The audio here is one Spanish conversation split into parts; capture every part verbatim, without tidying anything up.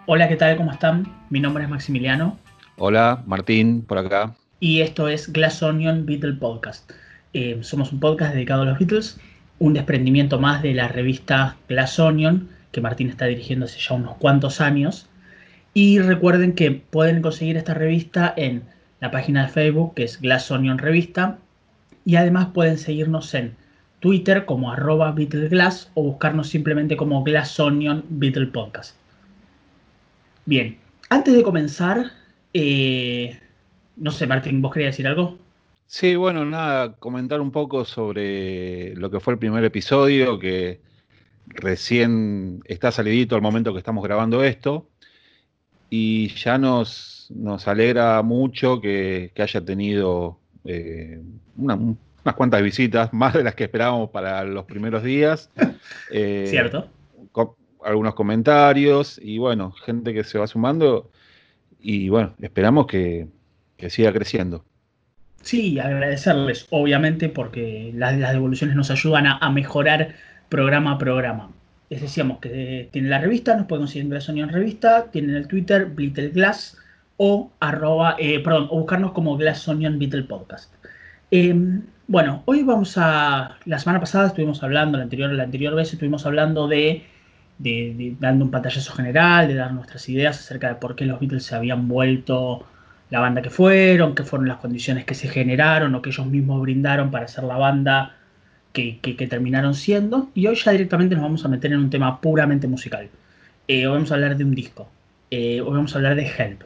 Hola, ¿qué tal? ¿Cómo están? Mi nombre es Maximiliano Hola, Martín, por acá. y esto es Glass Onion Beatle Podcast. Eh, somos un podcast dedicado a los Beatles, un desprendimiento más de la revista Glass Onion que Martín está dirigiendo hace ya unos cuantos años. Y recuerden que pueden conseguir esta revista en la página de Facebook que es Glass Onion Revista y además pueden seguirnos en Twitter como arroba BeatleGlass o buscarnos simplemente como Glass Onion Beatle Podcast. Bien, antes de comenzar, eh, no sé, Martín, ¿vos querías decir algo? Sí, bueno, nada, comentar un poco sobre lo que fue el primer episodio, que recién está salidito al momento que estamos grabando esto, y ya nos, nos alegra mucho que, que haya tenido eh, una- unas cuantas visitas, más de las que esperábamos para los primeros días, eh, ¿Cierto? co- algunos comentarios, y bueno, gente que se va sumando, y bueno, esperamos que, que siga creciendo. Sí, agradecerles, obviamente, porque las, las devoluciones nos ayudan a, a mejorar programa a programa. Les decíamos que tienen la revista, nos pueden conseguir en Glass Onion Revista, tienen el Twitter, Glass o arroba, eh, perdón, o buscarnos como Glass Onion Beatle Podcast. Eh, bueno, hoy vamos a. La semana pasada estuvimos hablando, la anterior, la anterior vez estuvimos hablando de, de, de- dando un pantallazo general, de dar nuestras ideas acerca de por qué los Beatles se habían vuelto la banda que fueron, qué fueron las condiciones que se generaron o que ellos mismos brindaron para ser la banda que, que- que terminaron siendo. Y hoy ya directamente nos vamos a meter en un tema puramente musical. Eh, hoy vamos a hablar de un disco. Eh, hoy vamos a hablar de Help.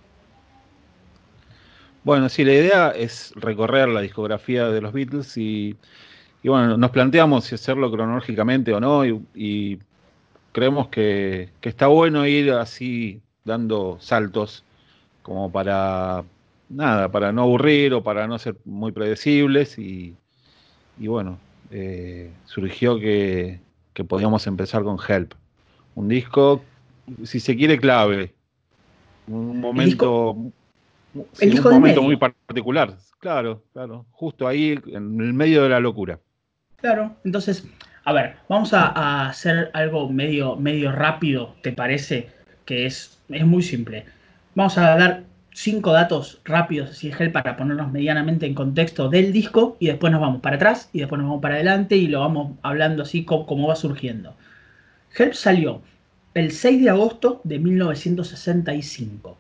Bueno, sí, la idea es recorrer la discografía de los Beatles y, y bueno, nos planteamos si hacerlo cronológicamente o no y, y creemos que, que está bueno ir así dando saltos como para, nada, para no aburrir o para no ser muy predecibles y, y bueno, eh, surgió que, que podíamos empezar con Help, un disco, si se quiere, clave, un El disco, momento. el Sí, un disco del momento muy medio. particular. Claro, claro. Justo ahí, en el medio de la locura. Claro, entonces, a ver, vamos a, a hacer algo medio, medio rápido, ¿te parece? Que es, es muy simple. Vamos a dar cinco datos rápidos, así gel, para ponernos medianamente en contexto del disco y después nos vamos para atrás y después nos vamos para adelante y lo vamos hablando así como, como va surgiendo. Help salió el seis de agosto de mil novecientos sesenta y cinco.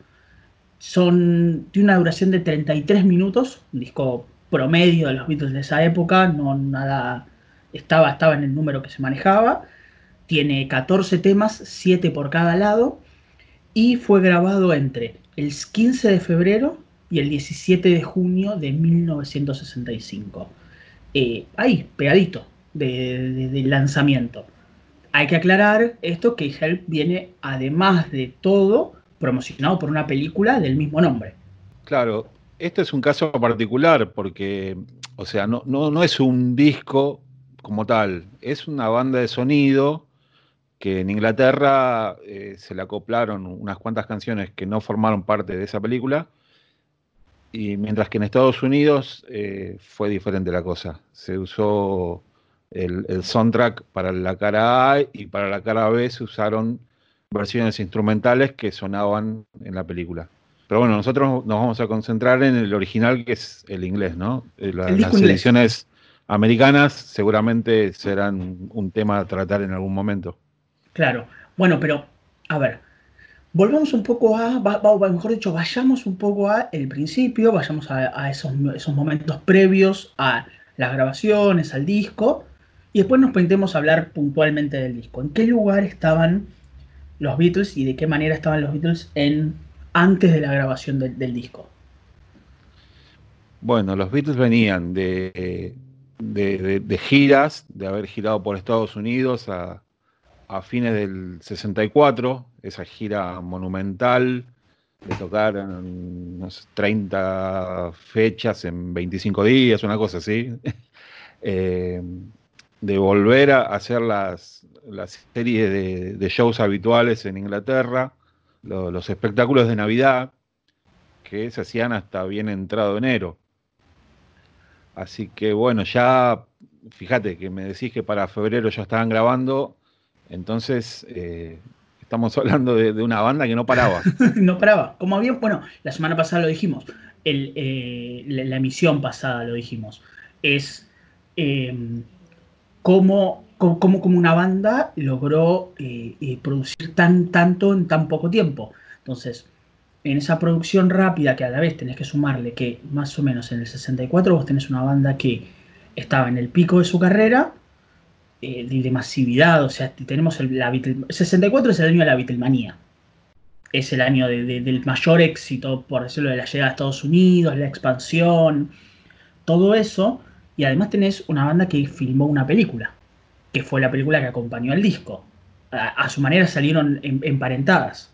Son, tiene una duración de treinta y tres minutos, un disco promedio de los Beatles de esa época, no nada, estaba, estaba en el número que se manejaba. Tiene catorce temas, siete por cada lado, y fue grabado entre el quince de febrero y el diecisiete de junio de mil novecientos sesenta y cinco. Eh, ahí, pegadito de, de, del lanzamiento. Hay que aclarar esto que Help viene, además de todo, promocionado por una película del mismo nombre. Claro, este es un caso particular porque, o sea, no, no, no es un disco como tal, es una banda de sonido que en Inglaterra eh, se le acoplaron unas cuantas canciones que no formaron parte de esa película, y mientras que en Estados Unidos eh, fue diferente la cosa. Se usó el, el soundtrack para la cara A y para la cara B se usaron versiones instrumentales que sonaban en la película. Pero bueno, nosotros nos vamos a concentrar en el original, que es el inglés, ¿no? Eh, la- El disco las inglés. ediciones americanas seguramente serán un tema a tratar en algún momento. Claro. Bueno, pero, a ver, volvamos un poco a, va- va- mejor dicho, vayamos un poco a el principio, vayamos a, a esos, esos momentos previos a las grabaciones, al disco, y después nos pintemos a hablar puntualmente del disco. ¿En qué lugar estaban los Beatles y de qué manera estaban los Beatles en, antes de la grabación del, del disco? Bueno, los Beatles venían de, de, de- de giras, de haber girado por Estados Unidos a, a fines del sesenta y cuatro, esa gira monumental de tocar en no sé, treinta fechas en veinticinco días, una cosa así, eh, de volver a hacer las, las series de, de shows habituales en Inglaterra, lo- los espectáculos de Navidad que se hacían hasta bien entrado enero. Así que bueno, ya fíjate que me decís que para febrero ya estaban grabando, entonces eh, Estamos hablando de, de una banda que no paraba. No paraba. Como había, bueno, la semana pasada lo dijimos, el, eh, la, la emisión pasada lo dijimos, es eh, cómo, cómo, cómo como una banda logró eh, eh, producir tan tanto en tan poco tiempo. Entonces, en esa producción rápida que a la vez tenés que sumarle que más o menos en el sesenta y cuatro vos tenés una banda que estaba en el pico de su carrera, eh, de, de masividad, o sea, tenemos el, la Beatle, sesenta y cuatro es el año de la Beatlemania, es el año de, de, del mayor éxito, por decirlo, de la llegada a Estados Unidos, la expansión, todo eso, y además tenés una banda que filmó una película, que fue la película que acompañó al disco. A, a su manera salieron em, emparentadas.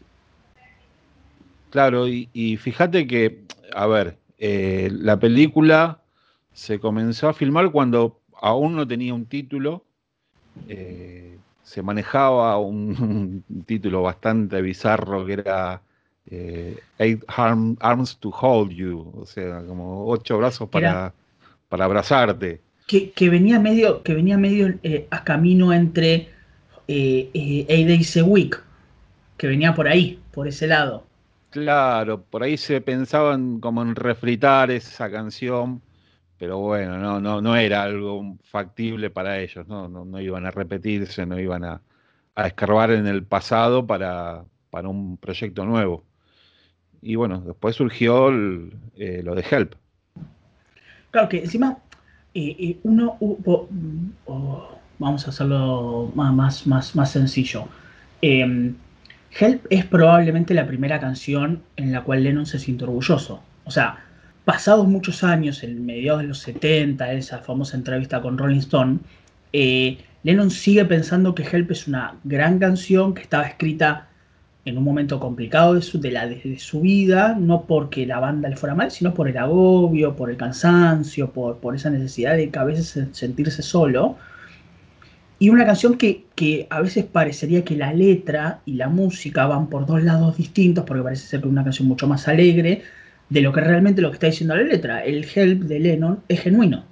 Claro, y, y fíjate que, a ver, eh, la película se comenzó a filmar cuando aún no tenía un título. eh, Se manejaba un, un título bastante bizarro que era eh, Eight Arm- Arms to Hold You, o sea, como ocho brazos Que era para, para abrazarte. que, que venía medio, que venía medio eh, a camino entre eh, eh, Eight Days a Week, que venía por ahí, por ese lado. Claro, por ahí se pensaban como en refritar esa canción, pero bueno, no, no, no era algo factible para ellos, ¿no? No, no iban a repetirse, no iban a, a escarbar en el pasado para, para un proyecto nuevo. Y bueno, después surgió el- eh, lo de Help. Claro que encima eh, eh, uno, uh, po- oh, vamos a hacerlo más, más, más, más sencillo. Eh, Help es probablemente la primera canción en la cual Lennon se siente orgulloso. O sea, pasados muchos años, en mediados de los setenta, esa famosa entrevista con Rolling Stone, eh, Lennon sigue pensando que Help es una gran canción que estaba escrita en un momento complicado de su, de la, de su vida, no porque la banda le fuera mal, sino por el agobio, por el cansancio, por, por esa necesidad de que a veces sentirse solo. Y una canción que, que a veces parecería que la letra y la música van por dos lados distintos, porque parece ser que es una canción mucho más alegre de lo que realmente lo que está diciendo la letra. El Help de Lennon es genuino.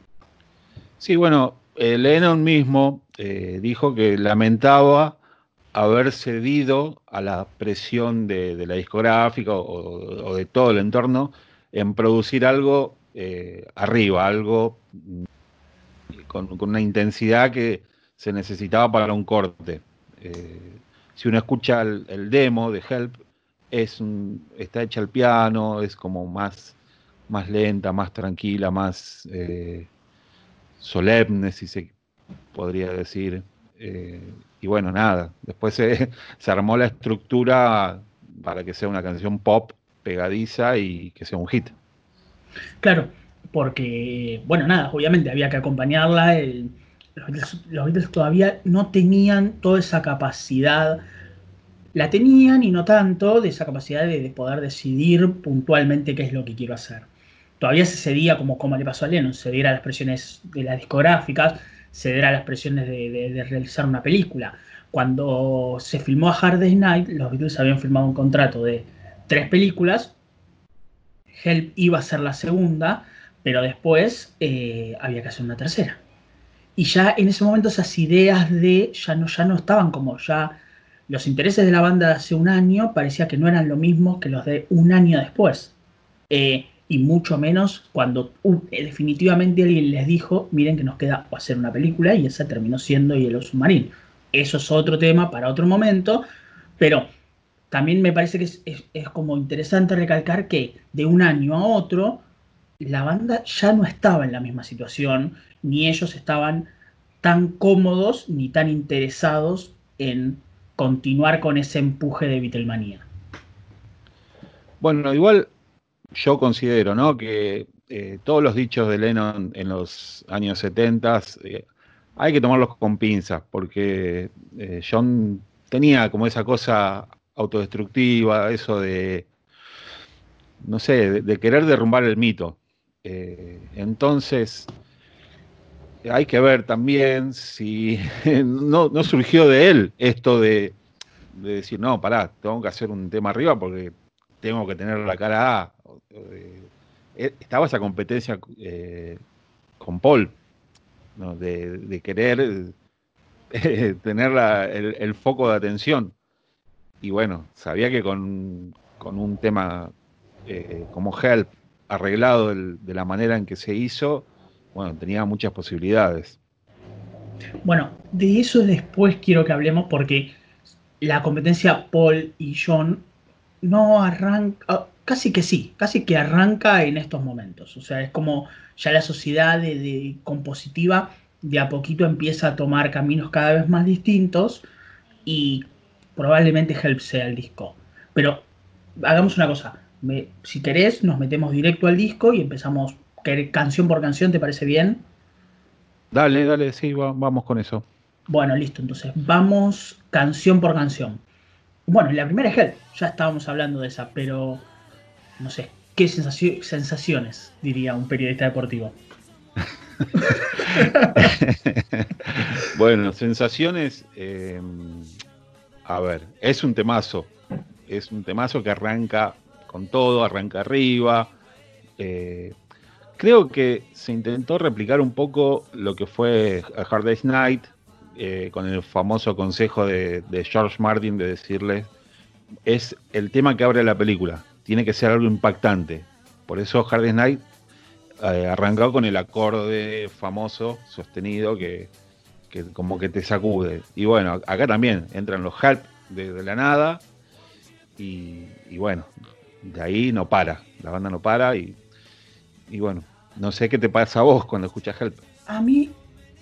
Sí, bueno, eh, Lennon mismo eh, dijo que lamentaba haber cedido a la presión de, de la discográfica o, o de todo el entorno en producir algo eh, arriba, algo con, con una intensidad que se necesitaba para un corte. Eh, si uno escucha el, el demo de Help, es un- está hecha al piano, es como más, más lenta, más tranquila, más eh, solemne, si se podría decir. Eh, y bueno, nada, después se, se armó la estructura para que sea una canción pop pegadiza y que sea un hit. Claro, porque, bueno, nada, obviamente había que acompañarla. El- los Beatles, los Beatles todavía no tenían toda esa capacidad, la tenían y no tanto, de esa capacidad de, de poder decidir puntualmente qué es lo que quiero hacer. Todavía se cedía, como, como le pasó a Lennon, ceder a las presiones de las discográficas, ceder a las presiones de, de- de realizar una película. Cuando se filmó a Hard Day's Night, los Beatles habían firmado un contrato de tres películas. Help iba a ser la segunda, pero después eh, había que hacer una tercera. Y ya en ese momento esas ideas de ya no, ya no estaban como ya los intereses de la banda de hace un año parecía que no eran lo mismo que los de un año después. Eh, y mucho menos cuando uh, eh, definitivamente alguien les dijo, miren que nos queda hacer una película y esa terminó siendo Yellow Submarine. Eso es otro tema para otro momento, pero también me parece que es, es- es como interesante recalcar que de un año a otro la banda ya no estaba en la misma situación, ni ellos estaban tan cómodos ni tan interesados en continuar con ese empuje de Beatlemania. Bueno, igual yo considero, ¿no? Que eh, todos los dichos de Lennon en los años setenta eh, hay que tomarlos con pinzas, porque eh, John tenía como esa cosa autodestructiva, eso de, no sé, de, de querer derrumbar el mito. Eh, entonces, hay que ver también si no, no surgió de él esto de, de decir, no, pará, tengo que hacer un tema arriba porque tengo que tener la cara A. O- o de- eh, estaba esa competencia eh, con Paul, ¿no? De, de querer eh, tener la- el, el foco de atención. y bueno, sabía que con, con un tema eh, como Help arreglado el- de la manera en que se hizo, bueno, tenía muchas posibilidades. Bueno, de eso después quiero que hablemos porque la competencia Paul y John no arranca, casi que sí, casi que arranca en estos momentos. O sea, es como ya la sociedad de, de compositiva de a poquito empieza a tomar caminos cada vez más distintos y probablemente Help sea el disco. Pero hagamos una cosa, me- si querés nos metemos directo al disco y empezamos que- canción por canción, ¿te parece bien? Dale, dale, sí, va- vamos con eso. Bueno, listo, entonces vamos canción por canción. Bueno, la primera es Help, ya estábamos hablando de esa, pero no sé, ¿qué sensaci- sensaciones diría un periodista deportivo? Bueno, sensaciones, eh, a ver, es un temazo, es un temazo que arranca con todo, arranca arriba. eh, Creo que se intentó replicar un poco lo que fue A Hard Day's Night, eh, con el famoso consejo de, de George Martin de decirle, es el tema que abre la película, tiene que ser algo impactante. Por eso Hard Day's Night eh, arrancó con el acorde famoso, sostenido, que, que como que te sacude. Y bueno, acá también entran los Help de, de la nada, y, y bueno, de ahí no para, la banda no para, y, y bueno, no sé qué te pasa a vos cuando escuchas Help. A mí,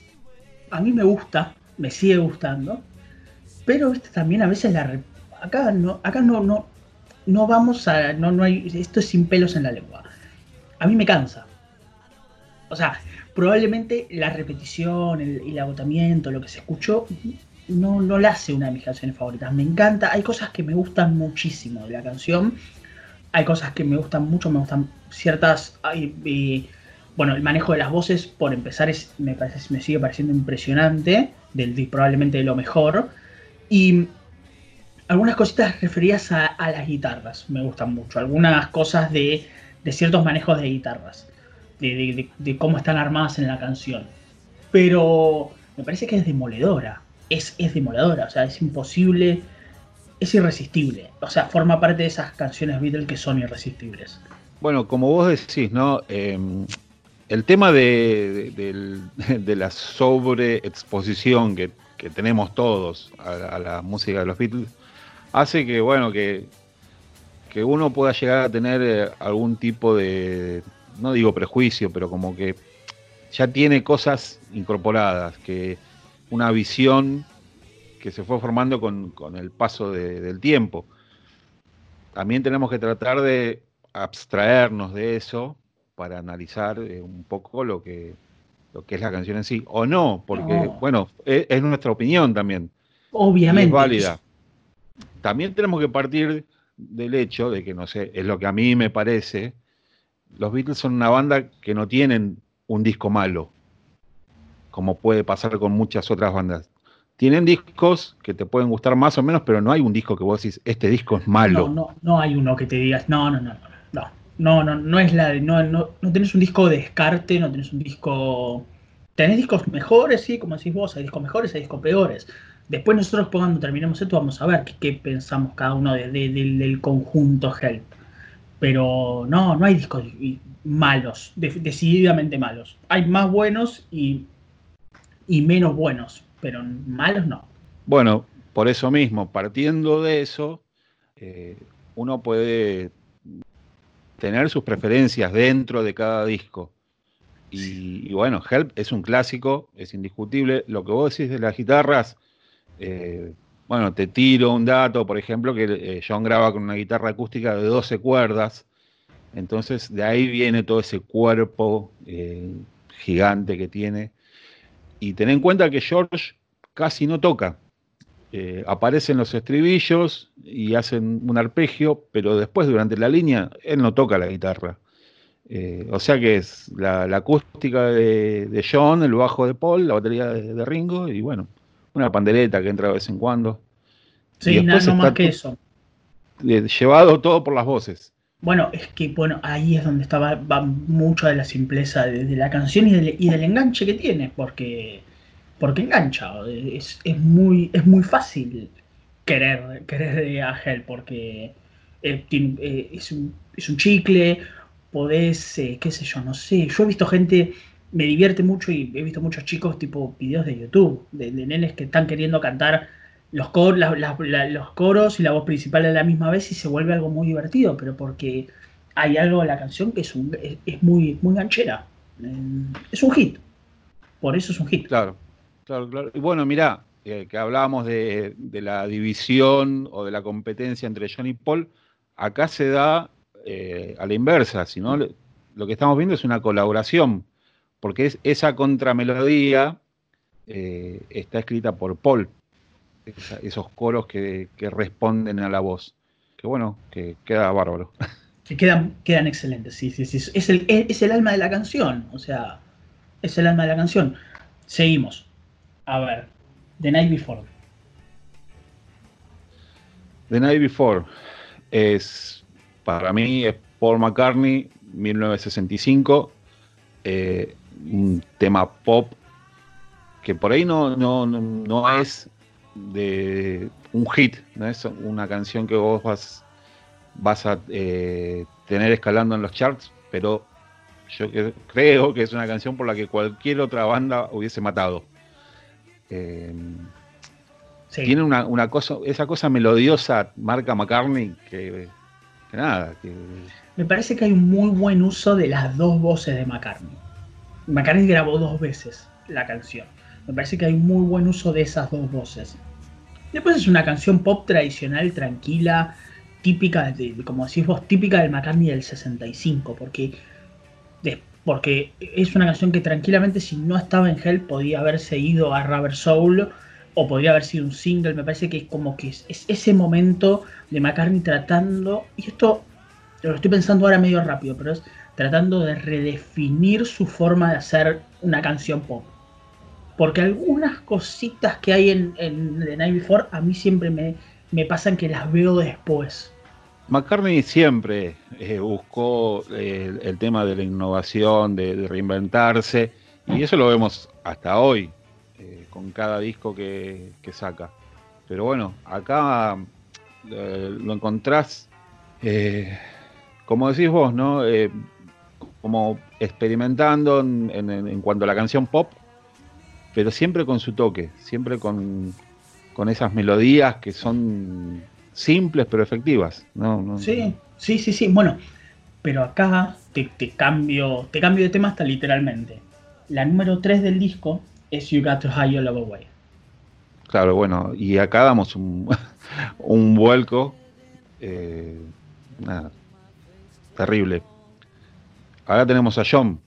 a mí me gusta, me sigue gustando, pero ¿viste? También a veces la re- acá no, acá no, no, no vamos a, no, no hay, esto es sin pelos en la lengua. A mí me cansa. O sea, probablemente la repetición, el, el agotamiento, lo que se escuchó, no, no la hace una de mis canciones favoritas. Me encanta, hay cosas que me gustan muchísimo de la canción, hay cosas que me gustan mucho, me gustan ciertas. Hay, eh, bueno, el manejo de las voces, por empezar, es, me, parece, me sigue pareciendo impresionante, del, de, probablemente de lo mejor. Y algunas cositas referidas a, a las guitarras me gustan mucho. Algunas cosas de, de ciertos manejos de guitarras, de, de, de, de cómo están armadas en la canción. Pero me parece que es demoledora. Es, es demoledora, o sea, es imposible, es irresistible. O sea, forma parte de esas canciones Beatles que son irresistibles. Bueno, como vos decís, ¿no? Eh, el tema de, de, del- de la sobreexposición que, que tenemos todos a, a la música de los Beatles hace que, bueno, que, que uno pueda llegar a tener eh, algún tipo de, no digo prejuicio, pero como que ya tiene cosas incorporadas, que una visión que se fue formando con, con el paso de- del tiempo. También tenemos que tratar de abstraernos de eso para analizar eh, un poco lo que, lo que es la canción en sí. O no, porque, No, bueno, es, es nuestra opinión también y es obviamente. válida. También tenemos que partir del hecho de que, no sé, es lo que a mí me parece, los Beatles son una banda que no tienen un disco malo, como puede pasar con muchas otras bandas. Tienen discos que te pueden gustar más o menos, pero no hay un disco que vos decís, este disco es No, malo. no, no hay uno que te digas, no, no, no, no, no, no, no, no es la de, no, no, no tenés un disco de descarte, no tenés un disco, tenés discos mejores, sí, como decís vos, hay discos mejores, hay discos peores. Después nosotros cuando terminemos esto vamos a ver qué, qué pensamos cada uno de, de, del, del conjunto Help. Pero no, no hay discos malos, de, decididamente malos. Hay más buenos y, y menos buenos, pero malos no. Bueno, por eso mismo, partiendo de eso, eh, uno puede tener sus preferencias dentro de cada disco. Y, y bueno, Help es un clásico, es indiscutible. Lo que vos decís de las guitarras, eh, bueno, te tiro un dato, por ejemplo, que eh, John graba con una guitarra acústica de doce cuerdas, entonces de ahí viene todo ese cuerpo eh, gigante que tiene. Y ten en cuenta que George casi no toca. Eh, aparecen los estribillos y hacen un arpegio, pero después durante la línea él no toca la guitarra. Eh, o sea que es la, la acústica de, de, John, el bajo de Paul, la batería de, de, Ringo y bueno, una pandereta que entra de vez en cuando. Y Sí, na, después no más está que eso. eh, llevado todo por las voces. Bueno, es que bueno, ahí es donde estaba va mucho de la simpleza de, de la canción y del, y del enganche que tiene, porque, porque engancha, es, es, muy, es muy fácil querer, querer a Help, porque eh, tiene, eh, es, un, es un chicle, podés, eh, qué sé yo, no sé. Yo he visto gente, me divierte mucho y he visto muchos chicos, tipo videos de YouTube, de, de nenes que están queriendo cantar los, cor, la, la, la, los coros y la voz principal a la misma vez y se vuelve algo muy divertido, pero porque hay algo en la canción que es, un, es, es muy, muy ganchera. Eh, es un hit, por eso es un hit. Claro, claro, claro. Y bueno, mirá, eh, que hablábamos de, de la división o de la competencia entre John y Paul, acá se da eh, a la inversa, sino lo lo que estamos viendo es una colaboración, porque es, esa contramelodía eh, está escrita por Paul, esa- esos coros que, que responden a la voz, que bueno, que queda bárbaro. Que quedan, quedan excelentes, sí, sí, sí. Es el, es el alma de la canción, o sea, es el alma de la canción. Seguimos. A ver, The Night Before. The Night Before es, para mí, es Paul McCartney, mil novecientos sesenta y cinco, eh, un tema pop que por ahí no, no, no, no es de un hit, no es una canción que vos vas, vas a eh, tener escalando en los charts, pero yo que- creo que es una canción por la que cualquier otra banda hubiese matado. Eh, Sí. tiene una, una cosa, esa cosa melodiosa, marca McCartney, que, que nada, que Me parece que hay un muy buen uso de las dos voces de McCartney. McCartney grabó dos veces la canción. Me parece que hay muy buen uso de esas dos voces. Después es una canción pop tradicional, tranquila, típica, de, como decís vos, típica del McCartney del sesenta y cinco, porque, de, porque es una canción que tranquilamente, si no estaba en Help, podía haberse ido a Rubber Soul o podría haber sido un single. Me parece que es como que es, es ese momento de McCartney tratando, y esto lo estoy pensando ahora medio rápido, pero es tratando de redefinir su forma de hacer una canción pop. Porque algunas cositas que hay en, en The Night Before a mí siempre me, me pasan que las veo después. McCartney siempre eh, buscó eh, el, el tema de la innovación, de, de reinventarse, y eso lo vemos hasta hoy, eh, con cada disco que, que saca. Pero bueno, acá eh, lo encontrás, eh, como decís vos, ¿no? Eh, como experimentando en, en- en cuanto a la canción pop, pero siempre con su toque, siempre con, con esas melodías que son simples pero efectivas. No, no, Sí, sí, sí, sí. Bueno, pero acá te, te cambio, te cambio de tema hasta literalmente. La número tres del disco es You Got to Hide Your Love Away. claro, bueno, y acá damos un, un vuelco, eh, nada, terrible. Ahora tenemos a John,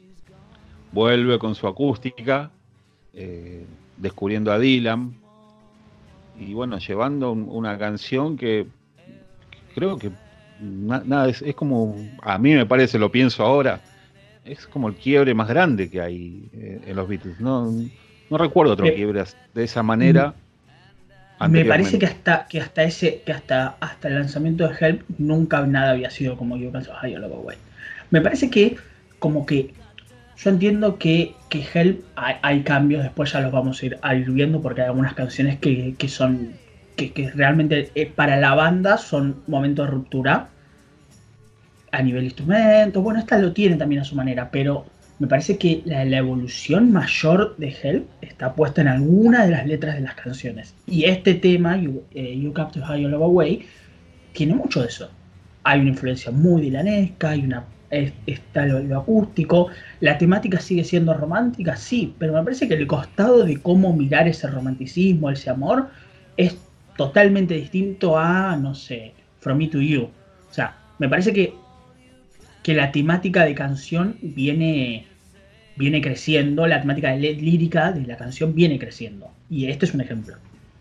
vuelve con su acústica, eh, descubriendo a Dylan, y bueno, llevando un- una canción que, que creo que na- nada, es, es como, a mí me parece, lo pienso ahora, es como el quiebre más grande que hay eh, en los Beatles. No, no recuerdo otro Me, quiebre de esa manera me parece que anteriormente. hasta, que hasta ese, que hasta, hasta el lanzamiento de Help nunca nada había sido como You Got to Hide Your Love Away. Me parece que como que yo entiendo que, que Help hay, hay cambios, después ya los vamos a ir, a ir viendo porque hay algunas canciones que, que son que, que realmente eh, para la banda son momentos de ruptura a nivel instrumento. Bueno, esta lo tiene también a su manera, pero me parece que la, la evolución mayor de Help está puesta en alguna de las letras de las canciones. Y este tema, You, eh, you Got to Hide Your Love Away, tiene mucho de eso. Hay una influencia muy dilanesca, hay una, es- está lo, lo acústico, la temática sigue siendo romántica, sí, pero me parece que el costado de cómo mirar ese romanticismo, ese amor, es totalmente distinto a, no sé, From Me to You. O sea, me parece que, que la temática de canción viene, viene creciendo, la temática de lírica de la canción viene creciendo. Y este es un ejemplo.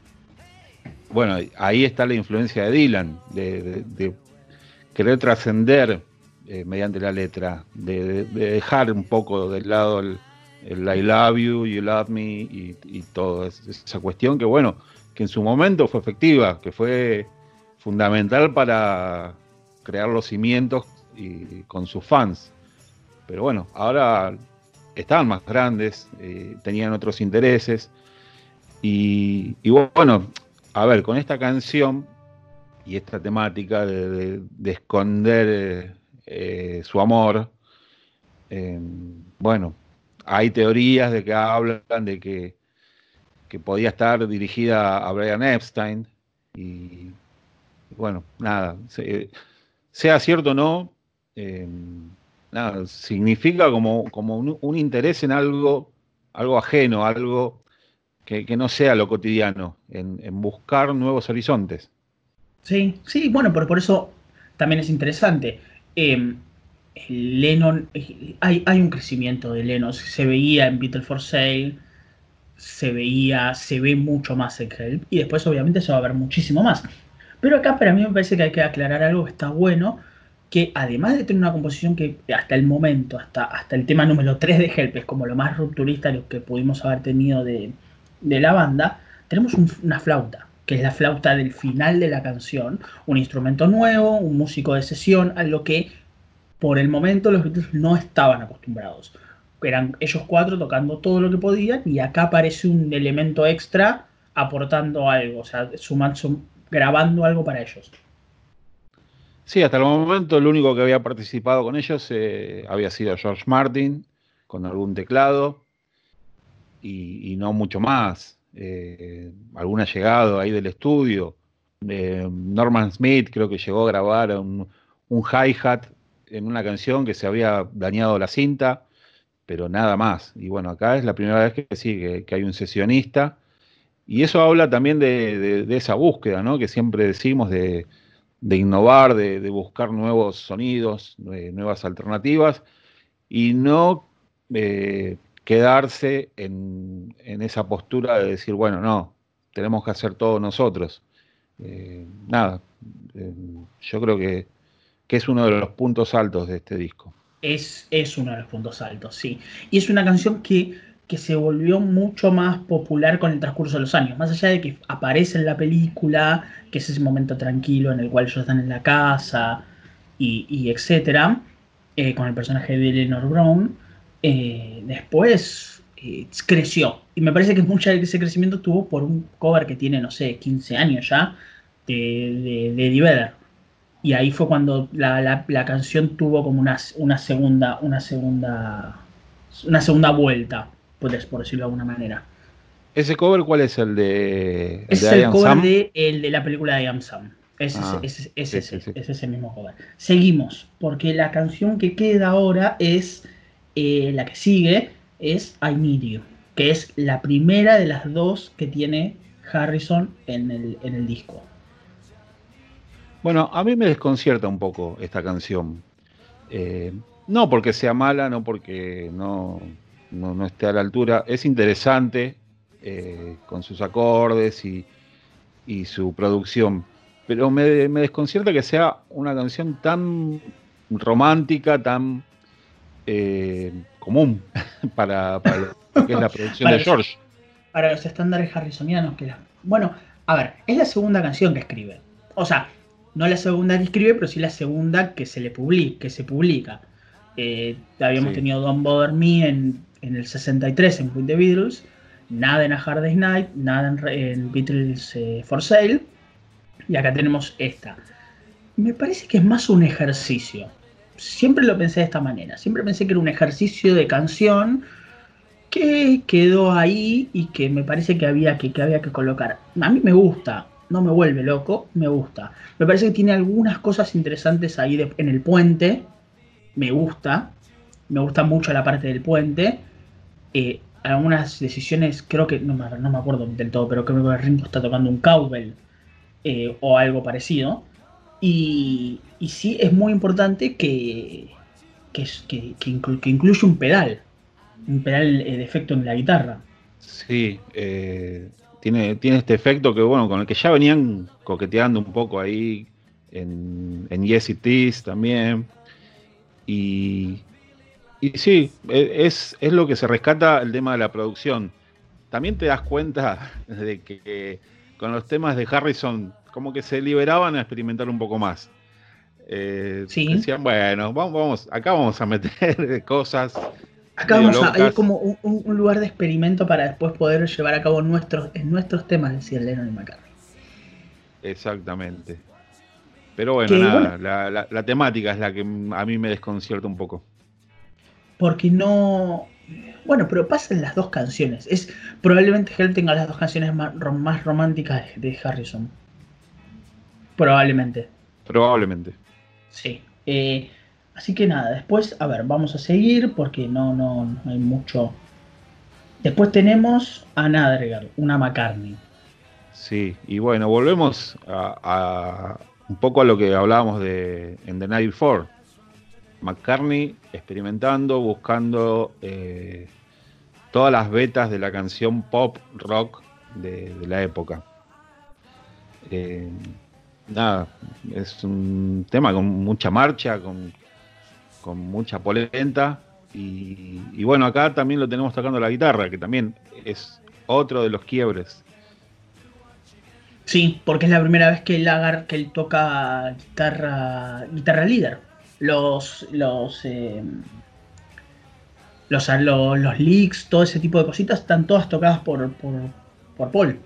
Bueno, ahí está la influencia de Dylan, de, de- de querer trascender eh, mediante la letra, de, de dejar un poco de lado el, el I love you, you love me y, y toda esa cuestión que, bueno, que en su momento fue efectiva, que fue fundamental para crear los cimientos y, con sus fans. Pero bueno, ahora estaban más grandes, eh, tenían otros intereses y, y bueno, a ver, con esta canción y esta temática de, de, de esconder eh, su amor, eh, bueno, hay teorías de que hablan de que, que podía estar dirigida a Brian Epstein y bueno, nada, se, sea cierto o no, eh, nada, significa como, como un, un interés en algo, algo ajeno, algo que, que no sea lo cotidiano, en, en buscar nuevos horizontes. Sí, sí, bueno, pero por eso también es interesante. Eh, Lennon, eh, hay, hay un crecimiento de Lennon, se veía en Beatles for Sale, se veía, se ve mucho más en Help, y después obviamente se va a ver muchísimo más. Pero acá para mí me parece que hay que aclarar algo que está bueno, que además de tener una composición que hasta el momento, hasta, hasta el tema número tres de Help es como lo más rupturista lo que pudimos haber tenido de, de la banda, tenemos un- una flauta, que es la flauta del final de la canción, un instrumento nuevo, un músico de sesión, a lo que por el momento los Beatles no estaban acostumbrados. Eran ellos cuatro tocando todo lo que podían y acá aparece un elemento extra aportando algo, o sea, sumando, sum- grabando algo para ellos. Sí, hasta el momento el único que había participado con ellos eh, había sido George Martin, con algún teclado, y, y no mucho más. Eh, algún allegado ahí del estudio. Eh, Norman Smith creo que llegó a grabar un, un hi-hat en una canción que se había dañado la cinta, pero nada más. Y bueno, acá es la primera vez que sí, que, que hay un sesionista. Y eso habla también de, de- de esa búsqueda, ¿no? Que siempre decimos de, de innovar, de, de buscar nuevos sonidos, nue- nuevas alternativas y no eh, quedarse en, en esa postura de decir, bueno, no, tenemos que hacer todo nosotros. Eh, nada, eh, yo creo que, que es uno de los puntos altos de este disco. Es, es uno de los puntos altos, sí. Y es una canción que, que se volvió mucho más popular con el transcurso de los años. Más allá de que aparece en la película, que es ese momento tranquilo en el cual ellos están en la casa y, y etcétera, eh, con el personaje de Eleanor Brown, eh, después eh, creció. Y me parece que mucho de ese crecimiento tuvo por un cover que tiene, no sé, quince años ya, de, de, de Eddie Vedder. Y ahí fue cuando la, la- la canción tuvo como una, una segunda, una segunda, una segunda vuelta, pues, por decirlo de alguna manera. ¿Ese cover cuál es el de el Ese es de I el Am cover Sam? de, el de la película de Am Sam. Es ese, Ah, es, es sí, sí, ese, sí. es ese mismo cover. Seguimos, porque la canción que queda ahora es, eh, la que sigue, es I Need You, que es la primera de las dos que tiene Harrison en el, en el disco. Bueno, a mí me desconcierta un poco esta canción. Eh, no porque sea mala, no porque no, no, no esté a la altura. Es interesante eh, con sus acordes y, y su producción. Pero me, me desconcierta que sea una canción tan romántica, tan eh, común para, para lo que es la producción Para de los, George. para los estándares harrisonianos que la... Bueno, a ver, es la segunda canción que escribe. O sea, no la segunda que escribe, pero sí la segunda que se le publica, que se publica. Eh, habíamos Sí. tenido Don't Bother Me en, en el sesenta y tres en With the Beatles, nada en A Hard Day's Night, nada en, en Beatles eh, for Sale, y acá tenemos esta. Me parece que es más un ejercicio. Siempre lo pensé de esta manera. Siempre pensé que era un ejercicio de canción que quedó ahí y que me parece que había que, que había que colocar. A mí me gusta, no me vuelve loco, me gusta. Me parece que tiene algunas cosas interesantes ahí de- en el puente, me gusta, me gusta mucho la parte del puente. Eh, algunas decisiones, creo que, no me, no me acuerdo del todo, pero creo que Ringo está tocando un cowbell eh, o algo parecido. Y, y sí es muy importante que, que, es- que, que inclu- que incluye un pedal, un pedal eh, de efecto en la guitarra. Sí, eh, tiene, tiene este efecto que, bueno, con el que ya venían coqueteando un poco ahí en, en Yes It Is también. Y, y sí, e- es, es lo que se rescata el tema de la producción. También te das cuenta de que con los temas de Harrison, como que se liberaban a experimentar un poco más. Eh, Sí. decían, bueno, vamos, vamos, acá vamos a meter cosas Acá medio vamos a, hay locas. como un, un- un lugar de experimento para después poder llevar a cabo nuestros, en nuestros temas, decía Lennon y McCartney. exactamente. Pero bueno, Que bueno, nada, la, la, la temática es la que a mí me desconcierta un poco. porque no. Bueno, pero pasan las dos canciones. Es probablemente Help tenga las dos canciones más, rom- más románticas de, de Harrison. Probablemente. Probablemente. Sí. Eh, así que nada, después, a ver, vamos a seguir porque no, no, no hay mucho. Después tenemos a Another Girl, una McCartney. Sí, y bueno, volvemos a, a un poco a lo que hablábamos de en The Night Before. McCartney experimentando, buscando eh, todas las vetas de la canción pop rock de, de la época. Eh, nada, es un tema con mucha marcha, con, con mucha polenta. Y, y bueno, acá también lo tenemos tocando la guitarra, que también es otro de los quiebres. Sí, porque es la primera vez que él, agar- que él toca guitarra, guitarra líder. Los, los, eh, los, los, los leaks, todo ese tipo de cositas están todas tocadas por, por, por Paul.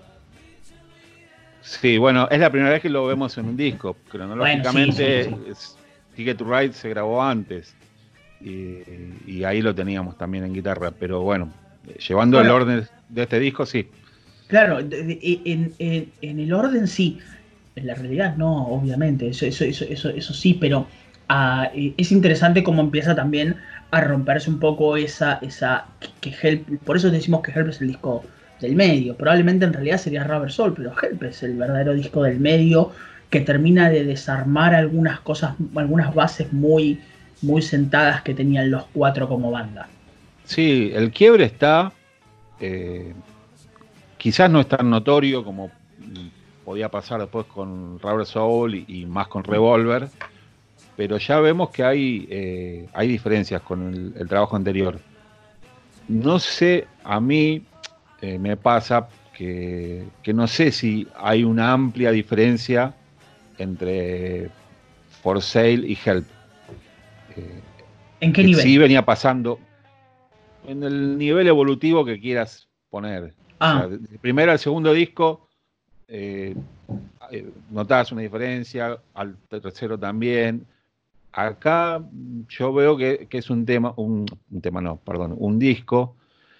Sí, bueno, es la primera vez que lo vemos en un disco. Bueno, sí, sí, sí. Cronológicamente, es- Ticket to Ride se grabó antes y, y ahí lo teníamos también en guitarra. Pero bueno, llevando el Bueno, orden de este disco, sí. claro, de- de- en, en- en el orden sí, en la realidad no, obviamente, eso, eso, eso, eso, eso sí, pero ah, eh, es interesante cómo empieza también a romperse un poco esa, esa, que Help, por eso decimos que Help es el disco del medio, probablemente en realidad sería Rubber Soul, pero Help es el verdadero disco del medio que termina de desarmar algunas cosas, algunas bases muy, muy sentadas que tenían los cuatro como banda. Sí, el quiebre está, eh, quizás no es tan notorio como podía pasar después con Rubber Soul y, y más con Revolver, pero ya vemos que hay, eh, hay diferencias con el, el trabajo anterior. No sé, a mí eh, me pasa que, que no sé si hay una amplia diferencia entre For Sale y Help. Eh, ¿En qué que sí nivel? venía pasando en el nivel evolutivo que quieras poner. O sea, Ah, del primero al segundo disco eh, eh, notabas una diferencia, al tercero también. Acá yo veo que, que es un tema, un, un tema no, perdón, un disco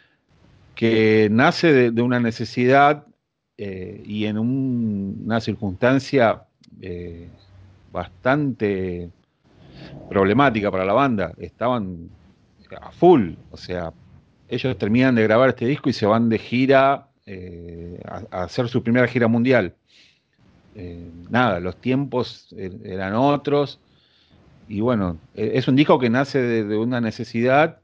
que nace de, de una necesidad eh, y en un- una circunstancia eh, bastante problemática para la banda. Estaban a full, o sea, ellos terminan de grabar este disco y se van de gira eh, a, a hacer su primera gira mundial. Eh, nada, los tiempos er- eran otros y bueno, e- es un disco que nace de, de una necesidad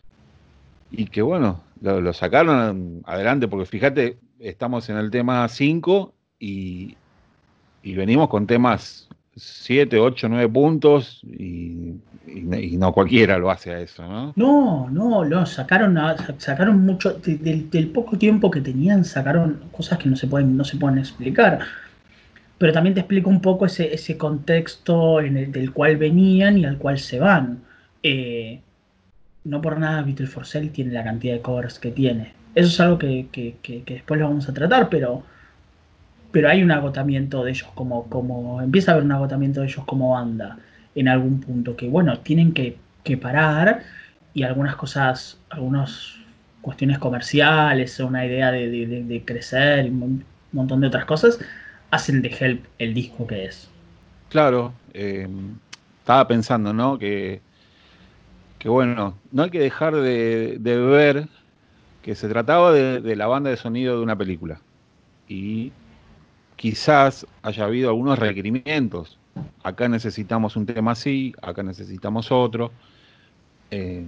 y que bueno, lo, lo sacaron adelante, porque fíjate, estamos en el tema cinco y, y venimos con temas siete ocho nueve puntos y, y- y no cualquiera lo hace a eso, ¿no? no, no, no, sacaron, a- sacaron mucho, de- del, del poco tiempo que tenían, sacaron cosas que no se pueden, no se pueden explicar. Pero también te explico un poco ese, ese contexto en el, del cual venían y al cual se van. Eh, no por nada Beatle for Sale tiene la cantidad de covers que tiene. Eso es algo que, que- que- que después lo vamos a tratar, pero, pero hay un agotamiento de ellos como, como, empieza a haber un agotamiento de ellos como banda en algún punto, que bueno, tienen que, que parar y algunas cosas, algunas cuestiones comerciales, una idea de, de- de- de crecer y un montón de otras cosas, hacen de Help el disco que es. Claro, eh, estaba pensando, ¿no? Que, que bueno, no hay que dejar de, de ver que se trataba de, de la banda de sonido de una película. Y quizás haya habido algunos requerimientos. Acá necesitamos un tema así, acá necesitamos otro. Eh,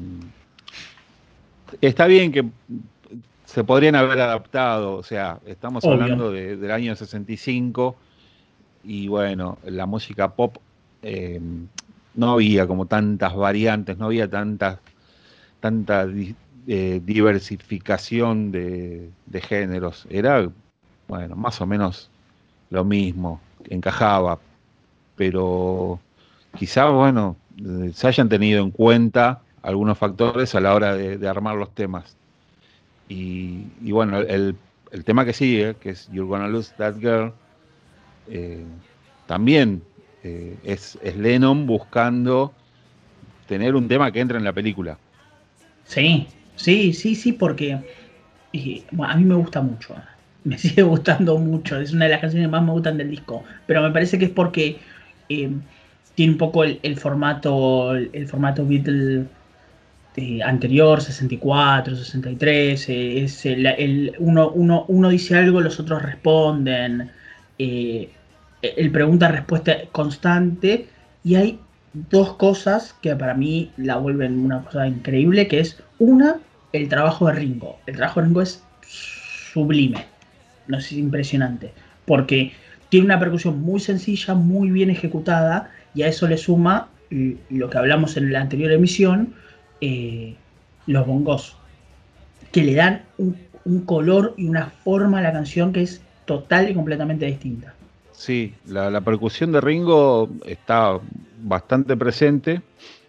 está bien que se podrían haber adaptado, o sea, estamos Obvio. hablando de- del año sesenta y cinco y bueno, la música pop eh, no había como tantas variantes, no había tantas, tanta di- eh, diversificación de, de géneros. Era, bueno, más o menos lo mismo, encajaba, pero quizás, bueno, eh, se hayan tenido en cuenta algunos factores a la hora de, de armar los temas. Y, y bueno, el, el tema que sigue, que es You're Gonna Lose That Girl, eh, también eh, es, es Lennon buscando tener un tema que entre en la película. Sí, sí, sí, sí, porque y, bueno, a mí me gusta mucho. Me sigue gustando mucho. Es una de las canciones que más me gustan del disco. Pero me parece que es porque eh, tiene un poco el, el formato, el, formato Beatle eh, anterior, sesenta y cuatro, sesenta y tres. Eh, es el, el- uno, uno, uno dice algo, los otros responden. eh, el pregunta-respuesta constante. Y hay dos cosas que para mí la vuelven una cosa increíble, que es una, el trabajo de Ringo. El trabajo de Ringo es sublime, no es impresionante, porque tiene una percusión muy sencilla, muy bien ejecutada, y a eso le suma l- lo que hablamos en la anterior emisión, eh, los bongos, que le dan un, un color y una forma a la canción que es total y completamente distinta. Sí, la, la percusión de Ringo está bastante presente.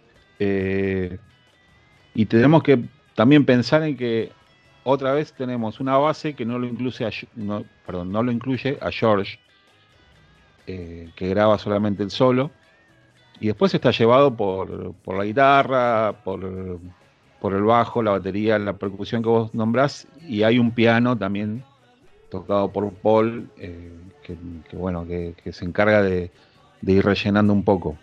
eh, y tenemos que también pensar en que otra vez tenemos una base que no lo incluye a, no, perdón, no lo incluye a George, eh, que graba solamente el solo. Y después está llevado por, por la guitarra, por, por el bajo, la batería, la percusión que vos nombrás, y hay un piano también tocado por Paul, eh, que, que, bueno, que, que se encarga de, de ir rellenando un poco.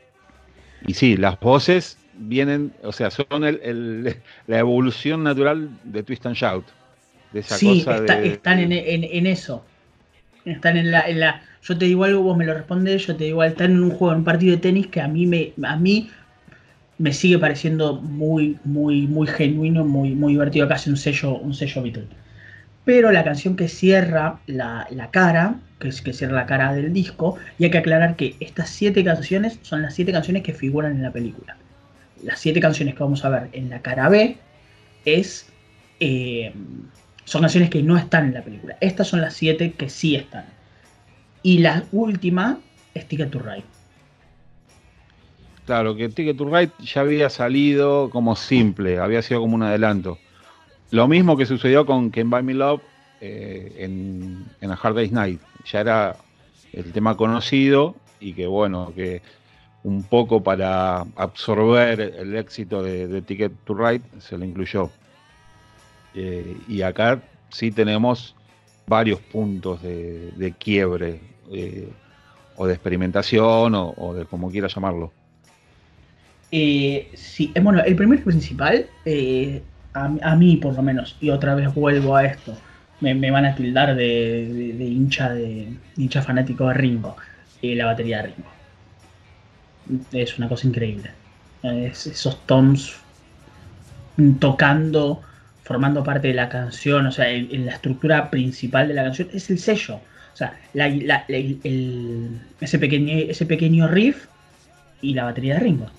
Y sí, las voces vienen, o sea, son el, el, la evolución natural de Twist and Shout, de esa Sí, cosa está, de... están en, en- en eso. Están en la, en la. Yo te digo algo, vos me lo respondes, yo te digo, están en un juego, en un partido de tenis que a mí me, a mí me sigue pareciendo muy, muy, muy genuino, muy, muy divertido, casi un sello, un sello Beatle. Pero la canción que cierra la, la cara, que es que cierra la cara del disco, y hay que aclarar que estas siete canciones son las siete canciones que figuran en la película. Las siete canciones que vamos a ver en la cara B es, eh, son canciones que no están en la película. Estas son las siete que sí están. Y la última es Ticket to Ride. Claro, que Ticket to Ride ya había salido como simple, había sido como un adelanto. Lo mismo que sucedió con Can't Buy Me Love eh, en, en A Hard Day's Night. Ya era el tema conocido y que bueno, que un poco para absorber el éxito de, de Ticket to Ride se le incluyó. Eh, y acá sí tenemos varios puntos de, de quiebre eh, o de experimentación o, o de como quiera llamarlo. Eh, sí, eh, bueno, el primer principal, eh, a, a mí por lo menos, y otra vez vuelvo a esto, me, me van a tildar de, de- de hincha de, de hincha fanático de Ringo, eh, la batería de Ringo. Es una cosa increíble. Es- esos toms tocando, formando parte de la canción, o sea, en, en la estructura principal de la canción, es el sello. O sea, la- la- la- el- el- ese, pequeño, ese pequeño riff y la batería de Ringo.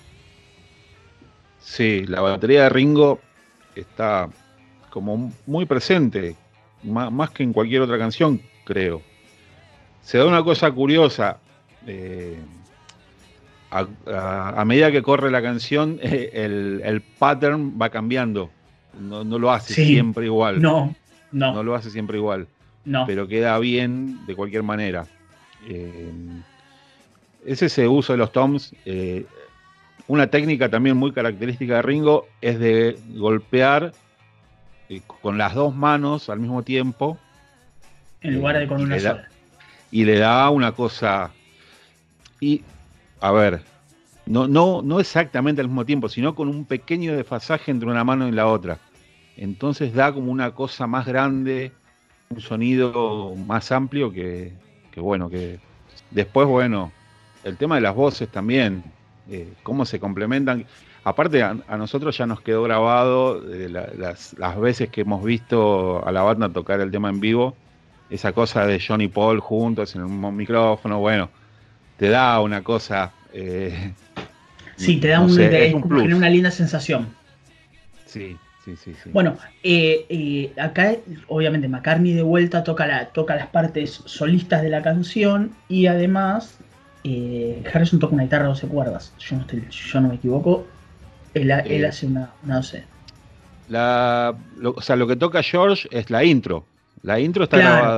Sí, la batería de Ringo está como muy presente, más, más que en cualquier otra canción, creo. Se da una cosa curiosa. eh, a, a- a medida que corre la canción, eh, el, el pattern va cambiando. No, no lo hace Sí, siempre igual. no, No no, lo hace siempre igual. no. Pero queda bien de cualquier manera. Eh, es ese uso de los toms. Eh, una técnica también muy característica de Ringo es de golpear eh, con las dos manos al mismo tiempo En lugar eh, de con y, una le da, sola. y le da una cosa. Y, a ver, no, no, no exactamente al mismo tiempo, sino con un pequeño desfasaje entre una mano y la otra. Entonces da como una cosa más grande, un sonido más amplio que, que bueno, que después, bueno, el tema de las voces también, eh, cómo se complementan. Aparte, a, a nosotros ya nos quedó grabado eh, la, las, las veces que hemos visto a la banda tocar el tema en vivo, esa cosa de John y Paul juntos en un micrófono, bueno, te da una cosa, eh, no, Sí, te da no un, sé, es es un como genera una plus. linda sensación. Sí, sí, sí, sí. Bueno, eh, eh, acá obviamente McCartney de vuelta toca, la, toca las partes solistas de la canción y además eh, Harrison toca una guitarra a doce cuerdas. Yo no, estoy- yo no me equivoco. Él, ha- él Eh, hace una, una doce. la, lo, o sea, lo que toca George es la intro. La intro está Claro, grabada.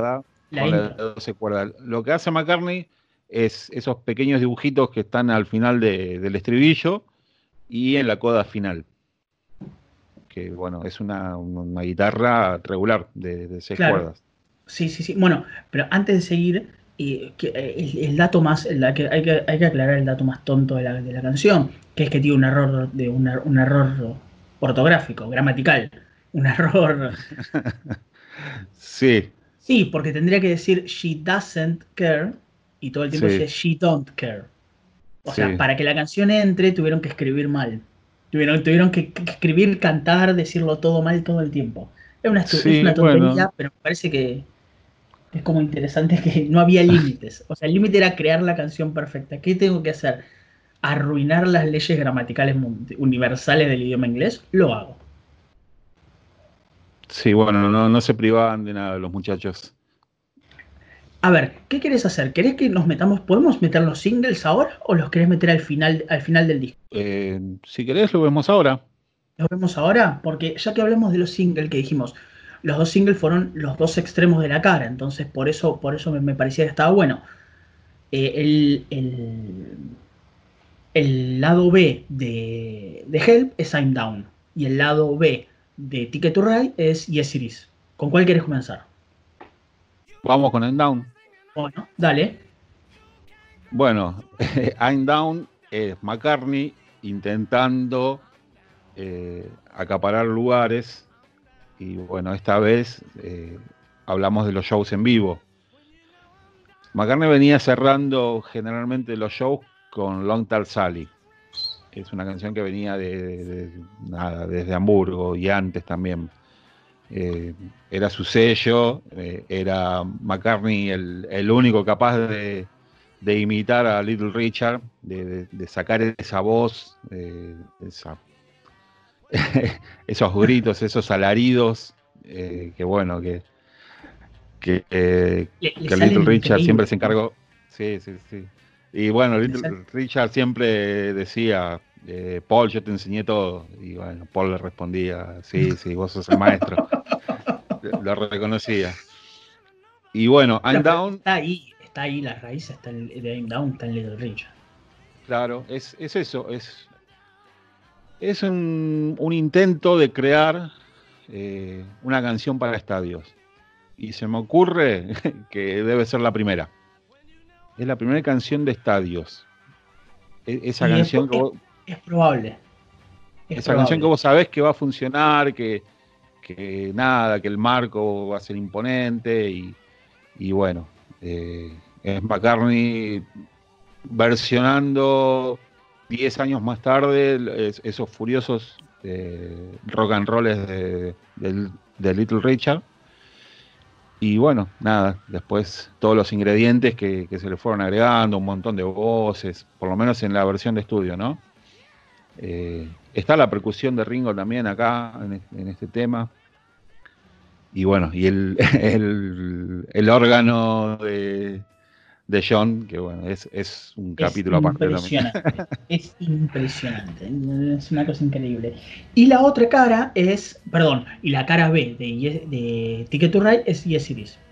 La con la de intro. doce cuerdas. Lo que hace McCartney es esos pequeños dibujitos que están al final de, del estribillo y en la coda final. Que bueno, es una, una guitarra regular de, de seis Claro. cuerdas. Sí, sí, sí. Bueno, pero antes de seguir, eh, que, eh, el, el dato más, el que, hay, que, hay que aclarar el dato más tonto de la, de la canción, que es que tiene un error de un, er- un error ortográfico, gramatical. Un error. Sí, Sí, porque tendría que decir she doesn't care y todo el tiempo sí, dice she don't care. O sea, sí. para que la canción entre tuvieron que escribir mal. Tuvieron, tuvieron que, que escribir, cantar, decirlo todo mal todo el tiempo. Es una, estu- es Sí, una bueno, tontería, pero me parece que es como interesante que no había límites. O sea, el límite era crear la canción perfecta. ¿Qué tengo que hacer? ¿Arruinar las leyes gramaticales mun- universales del idioma inglés? Lo hago. sí, bueno, no, no se privaban de nada los muchachos. A ver, ¿qué querés hacer? ¿Querés que nos metamos? ¿Podemos meter los singles ahora o los querés meter al final, al final del disco? Eh, si querés, lo vemos ahora. ¿Los vemos ahora? Porque ya que hablamos de los singles que dijimos, los dos singles fueron los dos extremos de la cara, entonces por eso, por eso me, me parecía que estaba bueno. Eh, el, el- el lado B de, de Help es I'm Down y el lado B de Ticket to Ride es Yes It Is. ¿Con cuál quieres comenzar? Vamos con End Down. Bueno, dale. Bueno, I'm Down es McCartney intentando eh, acaparar lugares y bueno, esta vez eh, hablamos de los shows en vivo. McCartney venía cerrando generalmente los shows con Long Tall Sally. Es una canción que venía de, de- de- nada, desde Hamburgo y antes también. Eh, era su sello, eh, era McCartney el, el único capaz de, de imitar a Little Richard, de, de- de sacar esa voz, eh, esa- esos gritos, esos alaridos, eh, que bueno, que, que, eh, Le, le que salen Little Richard siempre increíbles, se ¿no? encargó. Sí, sí, sí. Y bueno, Le Little sal- Richard siempre decía, eh, Paul, yo te enseñé todo. Y bueno, Paul le respondía, sí, sí, vos sos el maestro. Lo reconocía. Y bueno, I'm Bueno, pero Down, está ahí, está ahí la raíz, está el de I'm Down, está en Little Richard. claro, es, es eso, es, es un, un intento de crear eh, una canción para estadios. Y se me ocurre que debe ser la primera. Es la primera canción de estadios. E- esa Y es, canción que es, vos, es probable, es esa canción que probable. vos sabés que va a funcionar, que, que nada, que el marco va a ser imponente y, y bueno, eh, es McCartney versionando diez años más tarde es, esos furiosos eh, rock and rolls de, de, de Little Richard. Y bueno, nada, después todos los ingredientes que, que se le fueron agregando, un montón de voces, por lo menos en la versión de estudio, ¿no? Eh, está la percusión de Ringo también acá en este, en este tema. Y bueno, y el, el, el órgano de, de John, que bueno, es, es un Es capítulo aparte también. impresionante, es impresionante, es una cosa increíble. Y la otra cara es, perdón, y la cara B de, Ye- de Ticket to Ride es Yes It Is.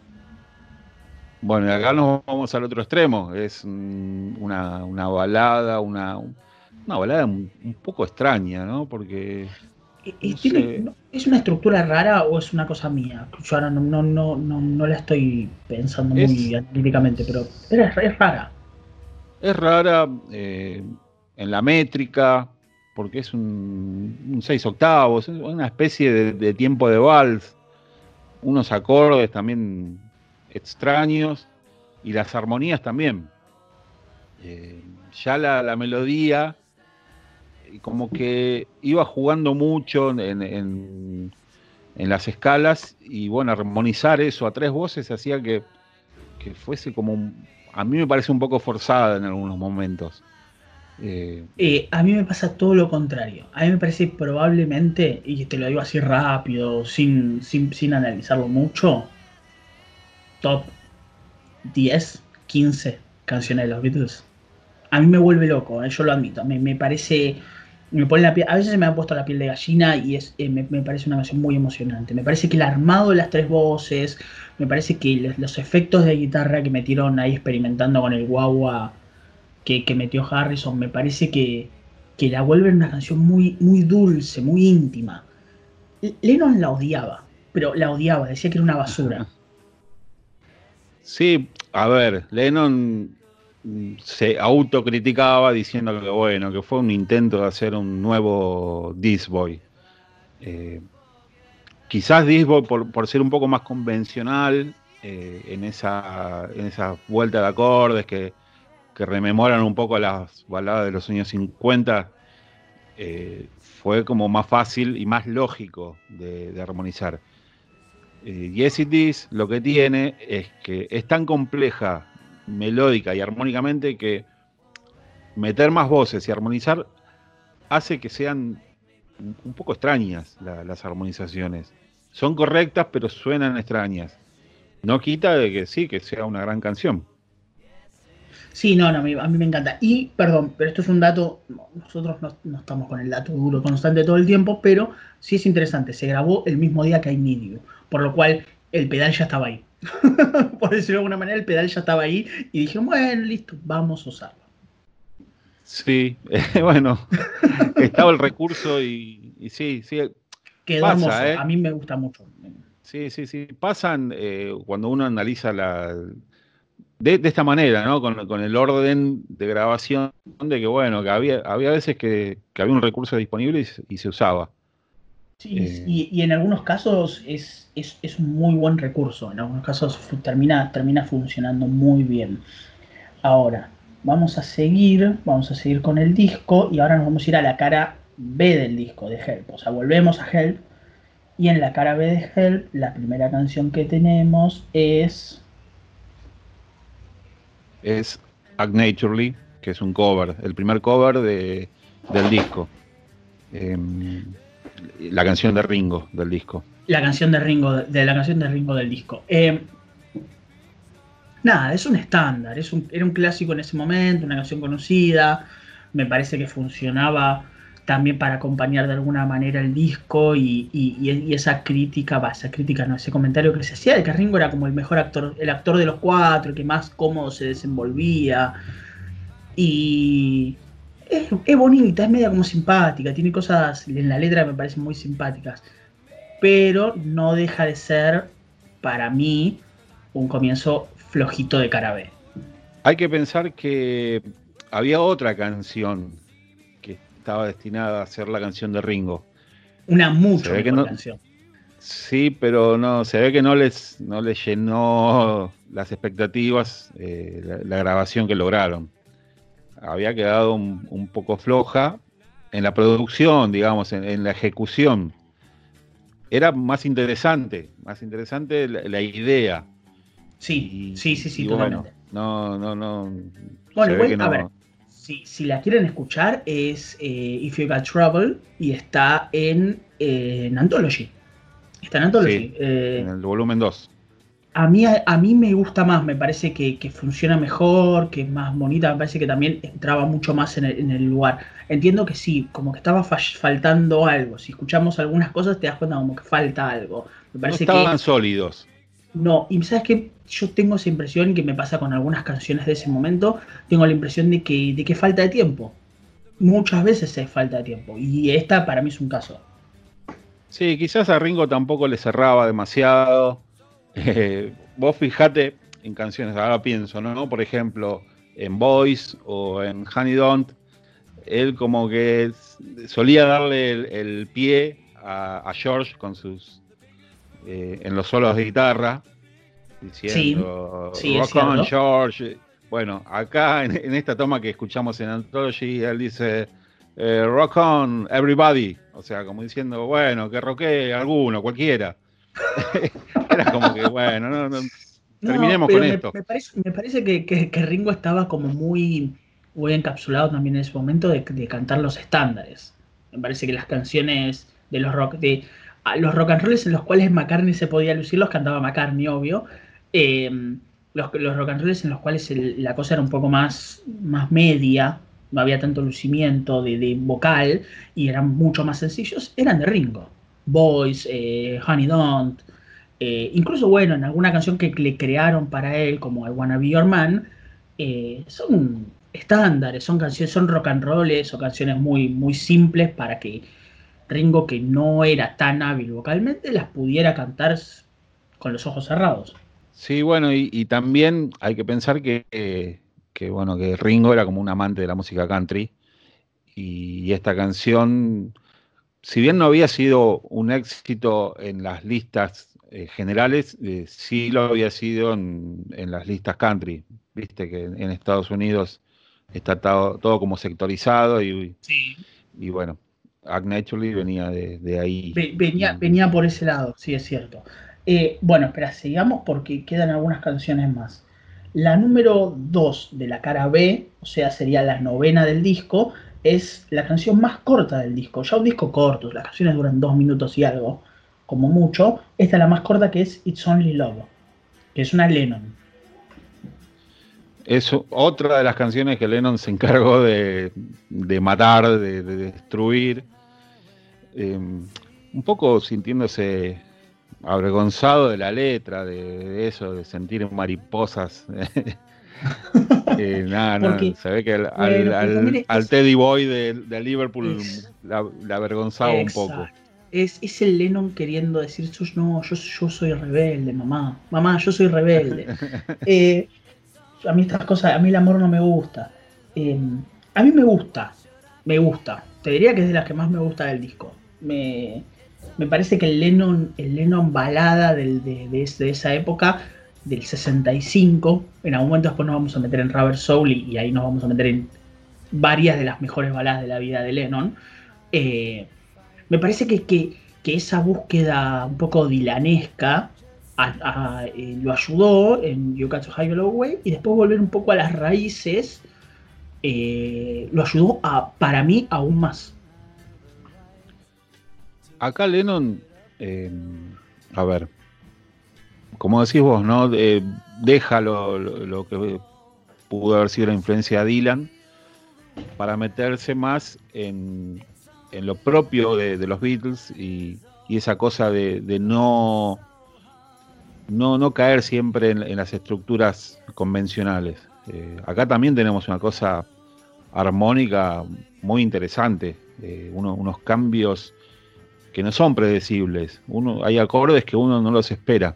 Bueno, y acá nos vamos al otro extremo. Es mm, una, una balada, una, una balada un, un poco extraña, ¿no? Porque, Eh, eh, no tiene, sé, no- ¿es una estructura rara o es una cosa mía? Yo ahora no, no, no, no, no la estoy pensando muy es, analíticamente, pero era- es rara. es rara eh, en la métrica, porque es un, un seis octavos, es una especie de, de tiempo de vals, unos acordes también extraños y las armonías también. Eh, ya la, la melodía como que iba jugando mucho en, en, en las escalas y bueno, armonizar eso a tres voces hacía que, que fuese como, un- a mí me parece un poco forzada en algunos momentos. Eh, Eh, a mí me pasa todo lo contrario. A mí me parece probablemente, y te lo digo así rápido, sin, sin, sin analizarlo mucho, top diez, quince canciones de los Beatles. A mí me vuelve loco, eh, yo lo admito. Me, me parece. Me pone la piel, a veces se me ha puesto la piel de gallina y es, eh, me, me parece una canción muy emocionante. Me parece que el armado de las tres voces, me parece que los, los efectos de guitarra que metieron ahí experimentando con el guagua que, que metió Harrison, me parece que, que la vuelven una canción muy, muy dulce, muy íntima. Lennon la odiaba, pero la odiaba, decía que era una basura. Sí, a ver, Lennon se autocriticaba diciendo que bueno, que fue un intento de hacer un nuevo This Boy. Eh, quizás This Boy, por, por ser un poco más convencional, eh, en, esa, en esa vuelta de acordes que, que rememoran un poco las baladas de los años cincuenta, eh, fue como más fácil y más lógico de, de armonizar. Eh, Yes It Is lo que tiene es que es tan compleja melódica y armónicamente que meter más voces y armonizar hace que sean un poco extrañas la, las armonizaciones. Son correctas, pero suenan extrañas. No quita de que sí, que sea una gran canción. Sí, no, no, a mí, a mí me encanta. Y, perdón, pero esto es un dato, nosotros no, no estamos con el dato duro constante todo el tiempo, pero sí es interesante, se grabó el mismo día que I Need You, por lo cual el pedal ya estaba ahí. Por decirlo de alguna manera, el pedal ya estaba ahí y dije, bueno, listo, vamos a usarlo. Sí, eh, bueno, estaba el recurso y, y sí, sí, Quedó pasa, hermoso, ¿eh? a mí me gusta mucho. Sí, sí, sí, pasan eh, cuando uno analiza la, de, de esta manera, ¿no? Con, con el orden de grabación, de que bueno, que había, había veces que, que había un recurso disponible y, se- y se usaba. Sí, Eh, y, y en algunos casos es, es, es un muy buen recurso, en algunos casos fu- termina, termina funcionando muy bien. Ahora, vamos a seguir, vamos a seguir con el disco y ahora nos vamos a ir a la cara B del disco de Help. O sea, volvemos a Help y en la cara B de Help la primera canción que tenemos es... es Act Naturally, que es un cover, el primer cover de, del disco. Eh, la canción de Ringo del disco. La canción de Ringo, de la canción de Ringo del disco. Eh, nada, es un estándar, es un, era un clásico en ese momento, una canción conocida, me parece que funcionaba también para acompañar de alguna manera el disco y, y- y- y esa crítica, va, esa crítica no, ese comentario que se hacía de que Ringo era como el mejor actor, el actor de los cuatro, el que más cómodo se desenvolvía y es, es bonita, es media como simpática, tiene cosas en la letra que me parecen muy simpáticas, pero no deja de ser para mí un comienzo flojito de cara B. Hay que pensar que había otra canción que estaba destinada a ser la canción de Ringo. Una Se mucho ve que mejor no, canción. sí, pero no, se ve que no les, no les llenó las expectativas eh, la, la grabación que lograron. Había quedado un, un poco floja en la producción, digamos, en, en la ejecución. Era más interesante, más interesante la, la idea. Sí, sí, Y, sí, sí, y bueno, totalmente. no, no, no, Bueno, se ve igual, que a ver, no. si, si la quieren escuchar es eh, If You Got Trouble y está en, eh, en Anthology. Está en Sí, Anthology. en Eh, el volumen dos. a, mí, a, a mí me gusta más, me parece que, que funciona mejor, que es más bonita, me parece que también entraba mucho más en el, en el lugar. Entiendo que sí, como que estaba fa- faltando algo. Si escuchamos algunas cosas te das cuenta como que falta algo. Me No parece que estaban sólidos. no, y sabes que yo tengo esa impresión que me pasa con algunas canciones de ese momento, tengo la impresión de que, de que falta de tiempo. Muchas veces es falta de tiempo. Y esta para mí es un caso. Sí, quizás a Ringo tampoco le cerraba demasiado. Eh, vos fijate en canciones, ahora pienso, ¿no? Por ejemplo, en Boys o en Honey Don't, él como que solía darle el, el pie a, a George con sus eh, en los solos de guitarra, Sí, diciendo sí, es Rock on cierto. George. Bueno, acá en, en esta toma que escuchamos en Anthology, él dice eh, Rock on Everybody, o sea, como diciendo, bueno, que roquee alguno, cualquiera. Era como que, bueno, no, no, No, terminemos con pero me, esto. me parece, me parece que, que- que Ringo estaba como muy, muy encapsulado también en ese momento de, de cantar los estándares. Me parece que las canciones de los rock, de a los rock and rolls en los cuales McCartney se podía lucir, los cantaba McCartney, obvio. Eh, los, los rock and rolls en los cuales el- la cosa era un poco más, más media, no había tanto lucimiento de, de vocal y eran mucho más sencillos, eran de Ringo. Boys, eh, Honey Don't, eh, incluso bueno, en alguna canción que le crearon para él, como I Wanna Be Your Man, eh, son estándares, son canciones, son rock and rolls o canciones muy, muy simples para que Ringo, que no era tan hábil vocalmente, las pudiera cantar con los ojos cerrados. Sí, bueno, y, y también hay que pensar que, eh, que, bueno, que Ringo era como un amante de la música country y, y esta canción, si bien no había sido un éxito en las listas eh, generales, eh, sí lo había sido en, en las listas country. Viste que en Estados Unidos está todo, todo como sectorizado y, Sí. y bueno, Act Naturally venía de, de ahí. Venía, Y, venía por ese lado, sí, es cierto. Eh, bueno, espera, sigamos porque quedan algunas canciones más. La número dos de la cara B, o sea, sería la novena del disco, es la canción más corta del disco. Ya un disco corto, las canciones duran dos minutos y algo, como mucho. Esta es la más corta, que es It's Only Love, que es una Lennon. es otra de las canciones que Lennon se encargó de, de matar, de, de destruir, eh, un poco sintiéndose avergonzado de la letra, de, de eso, de sentir mariposas. eh, nada, nada, Porque, se ve que al, al, bueno, pero también al, al es, Teddy Boy de, de Liverpool es la, la avergonzaba un poco. exacto. Es, es el Lennon queriendo decir, "Yo- no, yo, yo soy rebelde, mamá. Mamá, yo soy rebelde. Eh, a mí estas cosas, a mí el amor no me gusta. Eh, a mí me gusta, me gusta. Te diría que es de las que más me gusta del disco. Me, me parece que el Lennon, el Lennon balada del, de, de, de esa época, del sesenta y cinco, en algún momento después nos vamos a meter en Rubber Soul y, y ahí nos vamos a meter en varias de las mejores baladas de la vida de Lennon. Eh, Me parece que, que, que esa búsqueda un poco dilanesca a- a- eh, lo ayudó en You Got to High Your Way y después volver un poco a las raíces eh, lo ayudó a, para mí aún más. Acá Lennon, eh, a ver, como decís vos, ¿no? Eh, deja lo, lo, lo que pudo haber sido la influencia de Dylan para meterse más en, en lo propio de, de los Beatles y, y esa cosa de, de no, no, no caer siempre en, en las estructuras convencionales. Eh, acá también tenemos una cosa armónica muy interesante, eh, uno, unos cambios que no son predecibles. Uno, hay acordes que uno no los espera.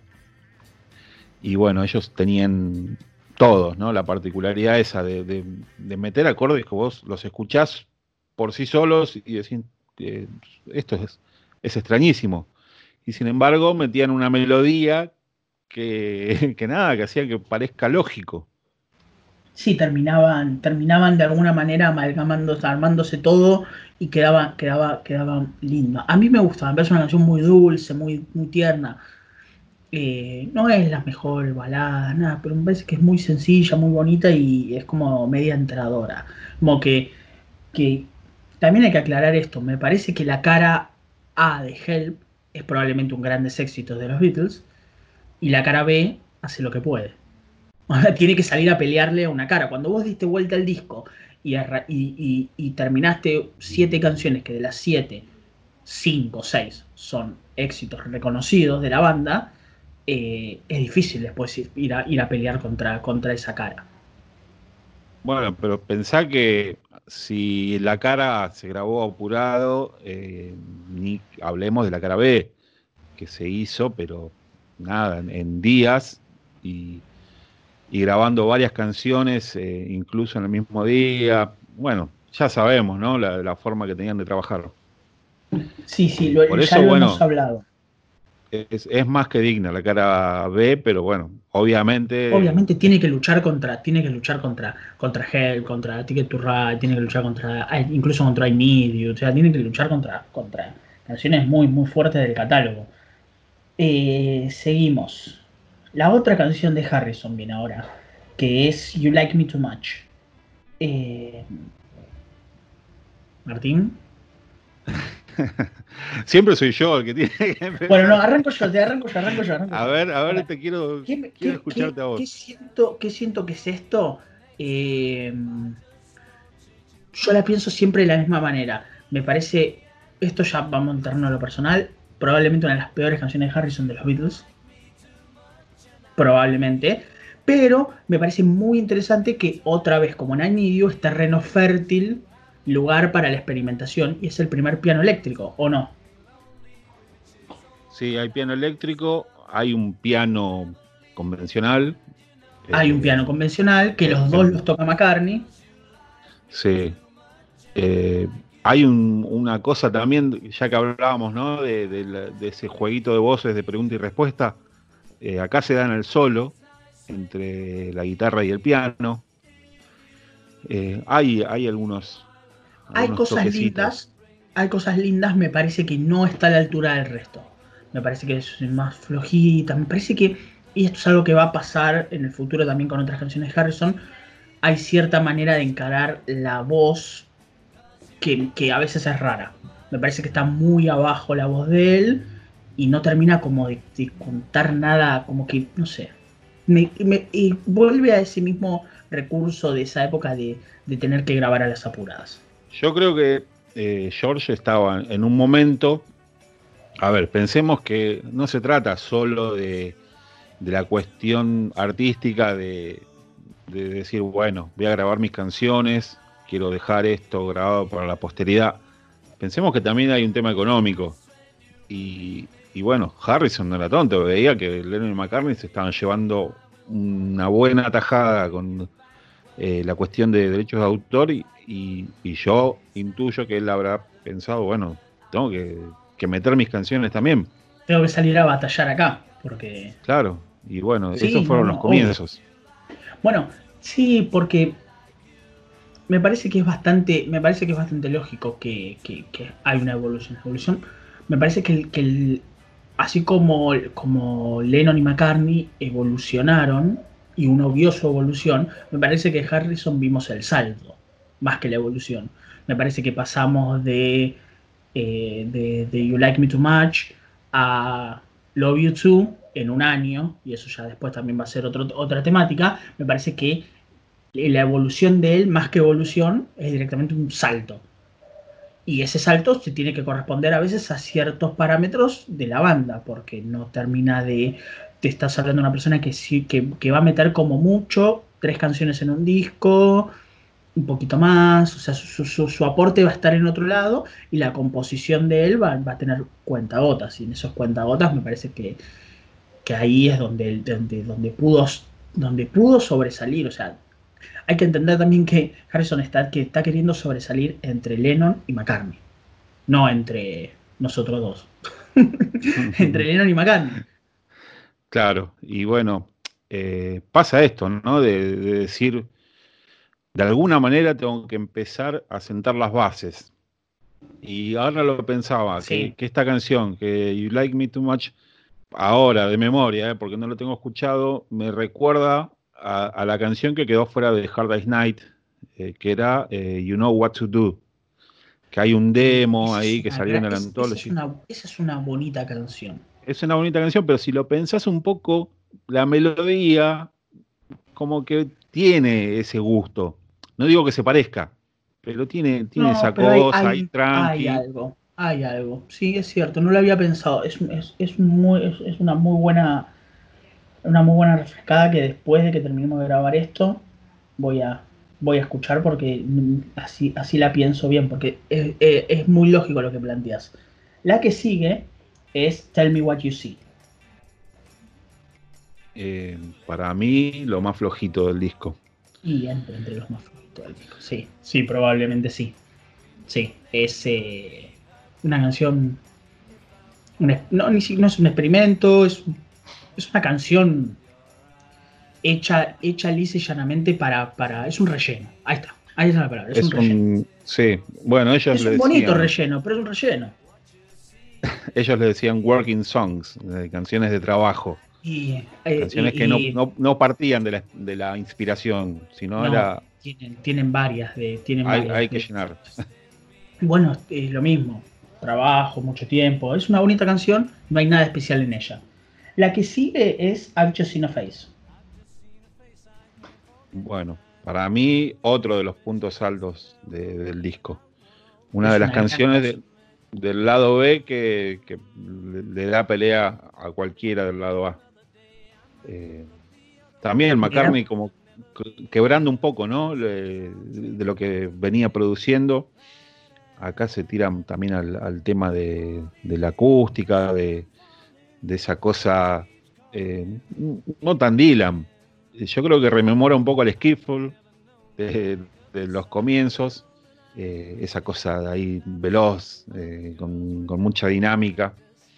Y bueno, ellos tenían todos, ¿no? La particularidad esa de, de, de meter acordes que vos los escuchás por sí solos y decís, eh, esto es, es extrañísimo. Y sin embargo metían una melodía que, que nada, que hacía que parezca lógico. Sí, terminaban, terminaban de alguna manera amalgamándose, armándose todo y quedaba, quedaba, quedaba lindo. A mí me gusta, me parece una canción muy dulce, muy, muy tierna. Eh, no es la mejor balada, nada, pero me parece que es muy sencilla, muy bonita y es como media entradora. Como que, que también hay que aclarar esto, me parece que la cara A de Help es probablemente un grandes éxitos de los Beatles y la cara B hace lo que puede. Tiene que salir a pelearle a una cara. Cuando vos diste vuelta al disco y, arra- y- y- y terminaste siete canciones, que de las siete, cinco o seis son éxitos reconocidos de la banda, eh, es difícil después ir a, ir a pelear contra, contra esa cara. Bueno, pero pensá que si la cara se grabó apurado, eh, ni hablemos de la cara B, que se hizo, pero nada, en, en días y, y grabando varias canciones, eh, incluso en el mismo día. Bueno, ya sabemos, ¿no? La, la forma que tenían de trabajar. Sí, sí, Eh, lo- por ya eso, lo hemos bueno, hablado. es, es más que digna la cara B, pero bueno, obviamente Obviamente es, tiene que luchar contra, tiene que luchar contra, contra Hell, contra Ticket to Ride, tiene que luchar contra, incluso contra I Need You, o sea, tiene que luchar contra, contra canciones muy, muy fuertes del catálogo. Eh, seguimos. La otra canción de Harrison viene ahora, que es You Like Me Too Much. Eh, Martín. siempre soy yo el que tiene que Bueno, no, empezar. arranco yo, te arranco yo, arranco yo, arranco A yo. ver, a A ver, ver, te quiero, ¿qué, quiero qué, qué, escucharte a qué vos. siento, qué siento que es esto? Eh, yo la pienso siempre de la misma manera. Me parece, esto ya vamos en terreno a lo personal, probablemente una de las peores canciones de Harrison de los Beatles. Probablemente. Pero me parece muy interesante que otra vez, como en Anidio, es terreno fértil, lugar para la experimentación, y es el primer piano eléctrico, ¿o no? Sí, hay piano eléctrico, hay un piano convencional. Hay un eh, piano convencional que los dos en- los toca McCartney. sí. Eh, hay un- una cosa también, ya que hablábamos, ¿no? De, de la- de ese jueguito de voces de pregunta y respuesta. Eh, acá se da en el solo, entre la guitarra y el piano. Eh, hay, hay algunos, Hay algunos cosas toquecitos. lindas, hay cosas lindas, me parece que no está a la altura del resto. Me parece que es más flojita, me parece que, y esto es algo que va a pasar en el futuro también con otras canciones de Harrison, hay cierta manera de encarar la voz que, que a veces es rara. Me parece que está muy abajo la voz de él y no termina como de, de contar nada, como que, no sé. Me, me- y vuelve a ese mismo recurso de esa época de, de tener que grabar a las apuradas. Yo creo que eh, George estaba en un momento. A ver, pensemos que no se trata solo de, de la cuestión artística de, de decir, bueno, voy a grabar mis canciones, quiero dejar esto grabado para la posteridad. Pensemos que también hay un tema económico. Y, y bueno, Harrison no era tonto, veía que Lennon y McCartney se estaban llevando una buena tajada con eh, la cuestión de derechos de autor y, y, y yo intuyo que él habrá pensado, bueno, tengo que, que meter mis canciones también. Tengo que salir a batallar acá, porque Claro, y bueno, esos sí, no, fueron no, los obvio. comienzos. Bueno, sí, porque me parece que es bastante, me parece que es bastante lógico que, que- que hay una evolución. Evolución. Me parece que, el- que el- así como, como Lennon y McCartney evolucionaron y uno vio su evolución, me parece que Harrison vimos el salto más que la evolución. Me parece que pasamos de, eh, de, de You Like Me Too Much a Love You Too en un año, y eso ya después también va a ser otro- otra temática. Me parece que la evolución de él, más que evolución, es directamente un salto. Y ese salto se tiene que corresponder a veces a ciertos parámetros de la banda, porque no termina de. Te estás hablando de una persona que sí, que, que va a meter como mucho tres canciones en un disco, un poquito más, o sea, su, su- su aporte va a estar en otro lado y la composición de él va, va a tener cuentagotas. Y en esos cuentagotas me parece que, que ahí es donde, donde, donde, pudo, donde pudo sobresalir. O sea, hay que entender también que Harrison está, que está queriendo sobresalir entre Lennon y McCartney, no entre nosotros dos. Entre Lennon y McCartney. Claro, y bueno, eh, pasa esto, ¿no? De, de decir, de alguna manera tengo que empezar a sentar las bases. Y ahora lo pensaba, que, Sí. que esta canción, que You Like Me Too Much, ahora de memoria, eh, porque no lo tengo escuchado, me recuerda a, a la canción que quedó fuera de Hard Day's Night, eh, que era eh, You Know What to Do, que hay un Y demo esa es ahí que una, salió en el es- esa es Anthology. una, esa es una bonita canción. Es una bonita canción, pero si lo pensás un poco, la melodía como que tiene ese gusto. No digo que se parezca, pero tiene, tiene No, esa pero hay, cosa ahí hay, hay tranqui. algo, hay algo. Sí, es cierto, no lo había pensado. Es, es, es muy, es, es una muy buena, una muy buena refrescada que después de que terminemos de grabar esto, voy a, voy a escuchar porque mm, así, así la pienso bien, porque es, es- es muy lógico lo que planteas. La que sigue es Tell Me What You See. Eh, para mí, lo más flojito del disco. Y entre, entre los más favoritos del disco. Sí, sí, probablemente sí. Sí, es eh, una canción. Un es- no, ni si- no es un experimento, es, es una canción hecha, hecha lisa y llanamente para, para. Es un relleno. Ahí está. Ahí está la palabra. Es un Es relleno. un, sí, bueno, ellos Es le un bonito decían, relleno, pero es un relleno. ellos le decían working songs, eh, canciones de trabajo, Y, eh, canciones que no, y- y no, no partían de la, de la inspiración, sino no, era, tienen, tienen varias de. Tienen hay, hay varias que de. llenar. Bueno, es lo mismo. Trabajo, mucho tiempo. Es una bonita canción, no hay nada especial en ella. La que sigue es I've Just Seen a Face. Bueno. Para mí, otro de los puntos altos de, del disco. Una Es de las una gran canciones de, canción. del lado B que, que le, le da pelea a cualquiera del lado A. Eh, también el Me da- McCartney como quebrando un poco, ¿no? Le, de lo que venía produciendo. Acá se tiran también al, al tema de, de la acústica, de, de esa cosa eh, no tan Dylan. Yo creo que rememora un poco al Skiffle de, de los comienzos, eh, esa cosa de ahí veloz, eh, con, con mucha dinámica.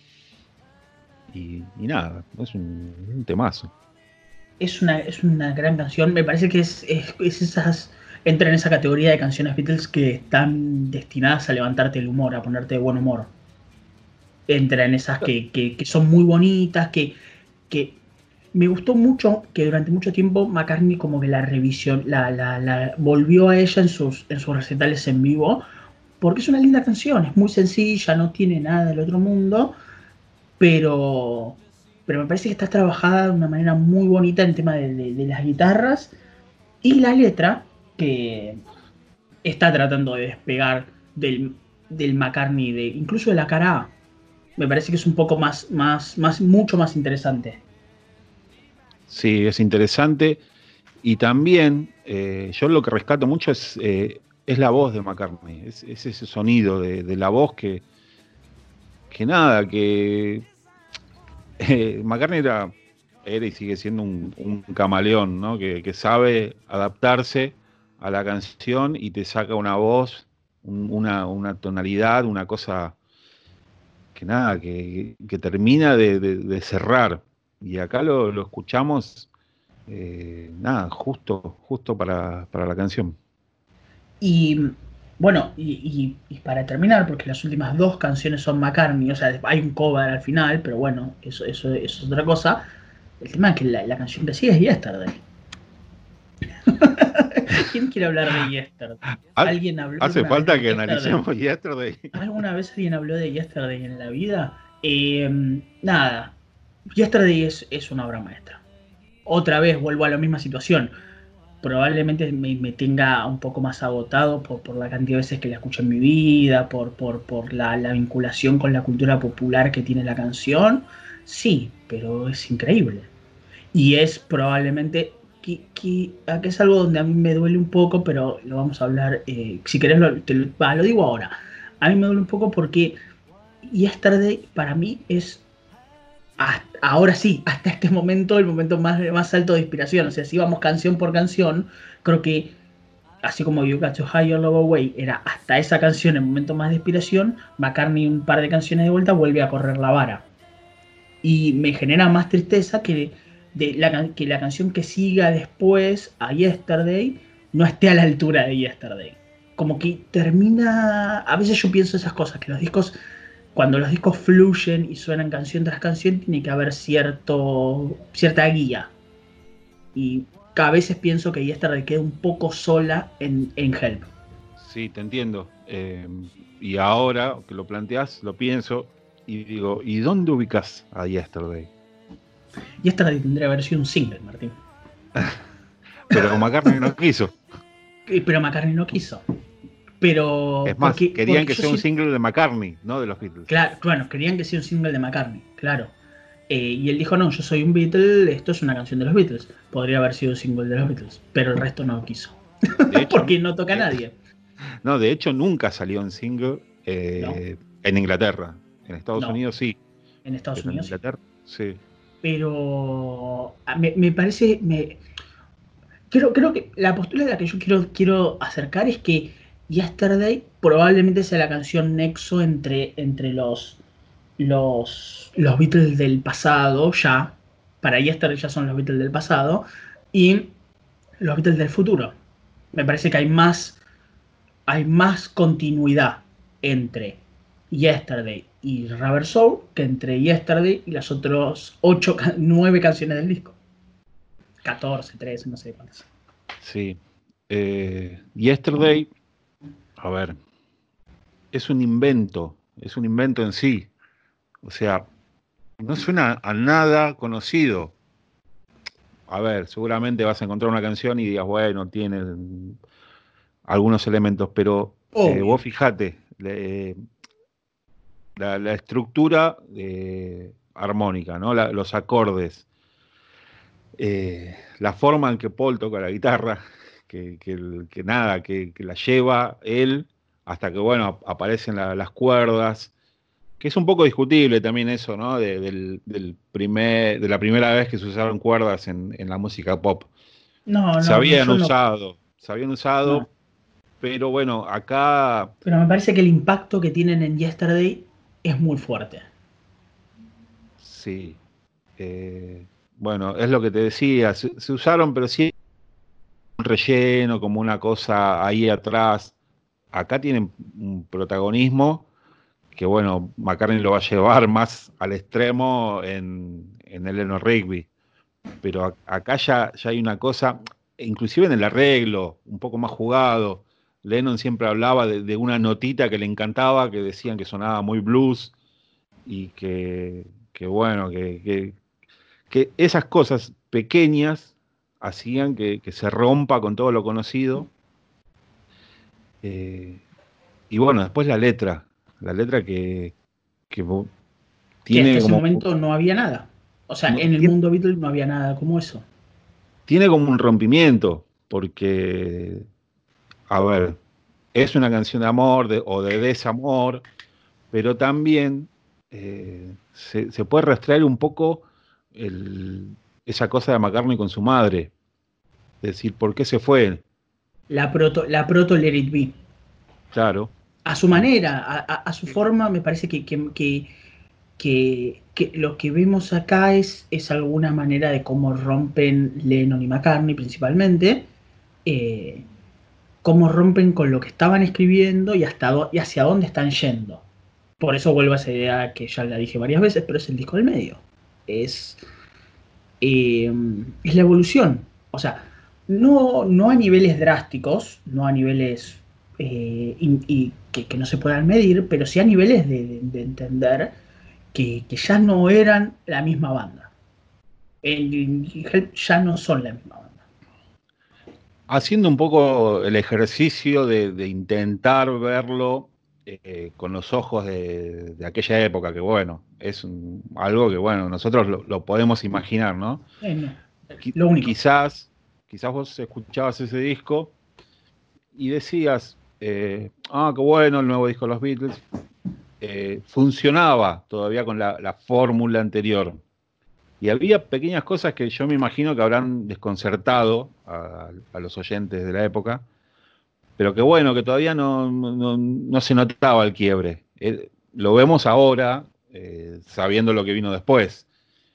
Y, y nada, es un, un temazo. es una, es una gran canción. Me parece que es, es, es esas. Entra en esa categoría de canciones Beatles que están destinadas a levantarte el humor, a ponerte de buen humor. Entra en esas que, que, que son muy bonitas, que, que me gustó mucho que durante mucho tiempo McCartney como que la revisión, la, la, la volvió a ella en sus, en sus recitales en vivo, porque es una linda canción, es muy sencilla, no tiene nada del otro mundo, pero, pero me parece que está trabajada de una manera muy bonita en el tema de, de, de las guitarras y la letra, que está tratando de despegar del, del McCartney, de, incluso de la cara A. Me parece que es un poco más, más, más, mucho más interesante. Sí, es interesante. Y también, eh, yo lo que rescato mucho es, eh, es la voz de McCartney, es, es ese sonido de, de la voz que, que nada, que eh, McCartney era, era y sigue siendo un, un camaleón, ¿no? Que, que sabe adaptarse a la canción y te saca una voz, un- una, una tonalidad, una cosa que nada, que, que termina de, de- de cerrar. Y acá lo, lo escuchamos, eh, nada, justo, justo para, para la canción. Y bueno, y, y- y para terminar, porque las últimas dos canciones son McCartney, o sea, hay un cover al final, pero bueno, eso, eso, eso es otra cosa. El tema es que la, la canción que sigue es Yesterday. ¿Quién quiere hablar de Yesterday? Ha- ¿Alguien habló Hace alguna vez falta de que Yesterday? analicemos Yesterday. ¿Alguna vez alguien habló de Yesterday en la vida? Eh, nada, Yesterday es, es una obra maestra. Otra vez vuelvo a la misma situación. Probablemente me, me tenga un poco más agotado por, por la cantidad de veces que la escucho en mi vida, por, por, por la, la vinculación con la cultura popular que tiene la canción. Sí, pero es increíble. Y es probablemente que, que, que es algo donde a mí me duele un poco, pero lo vamos a hablar, eh, si querés, lo, te lo, va, lo digo ahora. A mí me duele un poco porque Yesterday para mí es hasta- ahora sí, hasta este momento, el momento más, más alto de inspiración. O sea, si vamos canción por canción, creo que así como You Got to Higher Love Away era hasta esa canción el momento más de inspiración, McCartney un par de canciones de vuelta vuelve a correr la vara. Y me genera más tristeza que, de la, que la canción que siga después a Yesterday no esté a la altura de Yesterday. Como que termina. A veces yo pienso esas cosas, que los discos, cuando los discos fluyen y suenan canción tras canción, tiene que haber cierto, cierta guía. Y a veces pienso que Yesterday queda un poco sola en, en Help. Sí, te entiendo. Eh, y ahora que lo planteás, lo pienso y digo, ¿y dónde ubicas a Yesterday? Yesterday tendría que haber sido un single, Martín. Pero McCartney no quiso. Eh, Pero McCartney no quiso. Pero, Es más, porque, querían porque que yo sea un siento. single de McCartney, no de los Beatles. Claro, bueno, querían que sea un single de McCartney, claro. Eh, y él dijo, no, yo soy un Beatle, esto es una canción de los Beatles. Podría haber sido un single de los Beatles, pero el resto no quiso. De hecho, Porque no toca a de, nadie, no, de hecho nunca salió en single ¿no? eh, en Inglaterra. En Estados No, Unidos sí, en Estados pero en Unidos sí. Inglaterra sí. Pero a- me, me parece, me, creo, creo que la postura de la que yo quiero, quiero acercar es que Yesterday probablemente sea la canción nexo entre, entre los, los, los Beatles del pasado, ya. Para Yesterday ya son los Beatles del pasado. Y los Beatles del futuro. Me parece que hay más, hay más continuidad entre Yesterday y Rubber Soul que entre Yesterday y las otras ocho, nueve canciones del disco. catorce, trece, no sé cuántas. Sí. Eh, Yesterday, a ver, es un invento, es un invento en sí. O sea, no suena a nada conocido. a ver, seguramente vas a encontrar una canción y digas, bueno, tiene algunos elementos, pero eh, Obvio. vos fijate, le- la, la estructura eh, armónica, ¿no? La- los acordes, eh, la forma en que Paul toca la guitarra, que, que el- que nada, que, que la lleva él hasta que, bueno, ap- aparecen la- las cuerdas, que es un poco discutible también eso, ¿no? De, del, del primer, de la primera vez que se usaron cuerdas en, en la música pop. No, Se no, no, habían yo no. usado, se habían No. usado, pero bueno, acá Pero me parece que el impacto que tienen en Yesterday es muy fuerte. sí. eh, bueno, es lo que te decía, se, se usaron, pero sí un relleno, como una cosa ahí atrás. Acá tienen un protagonismo que, bueno, McCartney lo va a llevar más al extremo en, en Eleanor Rigby. Pero a- acá ya, ya hay una cosa, inclusive en el arreglo, un poco más jugado. Lennon siempre hablaba de, de una notita que le encantaba, que decían que sonaba muy blues y que, que bueno, que, que- que esas cosas pequeñas hacían que, que se rompa con todo lo conocido. eh, y bueno, después la letra, la letra que, que vo- Que hasta tiene ese como, momento no había nada. O sea, no, en el tiene, mundo Beatles no había nada como eso. tiene como un rompimiento, porque, a ver, es una canción de amor de- o de desamor, pero también eh, se, se puede rastrear un poco el- esa cosa de McCartney con su madre. Es decir, ¿por qué se fue? La proto, la proto Let It Be. Claro. A su Y manera, a, a, a su forma, me parece que, que, que, que, que lo que vemos acá es, es alguna manera de cómo rompen Lennon y McCartney principalmente, eh, cómo rompen con lo que estaban escribiendo y, hasta do- y hacia dónde están yendo. Por eso vuelvo a esa idea que ya la dije varias veces, pero es el disco del medio. Es, eh, es la evolución. O sea, no, no a niveles drásticos, no a niveles eh, y, y que, que, no se puedan medir, pero sí a niveles de, de, de entender que, que, ya no eran la misma banda. En Help ya no son la misma banda. haciendo un poco el ejercicio de, de intentar verlo eh, con los ojos de, de aquella época, que bueno, es un- algo que bueno, nosotros lo, lo podemos imaginar, ¿no? Eh, no, Qui- lo único. quizás, quizás vos escuchabas ese disco y decías, eh, ah, qué bueno el nuevo disco de los Beatles, eh, funcionaba todavía con la, la fórmula anterior. Y había pequeñas cosas que yo me imagino que habrán desconcertado a, a los oyentes de la época, pero que bueno, que todavía no, no, no se notaba el quiebre. Eh, lo vemos ahora, eh, sabiendo lo que vino después.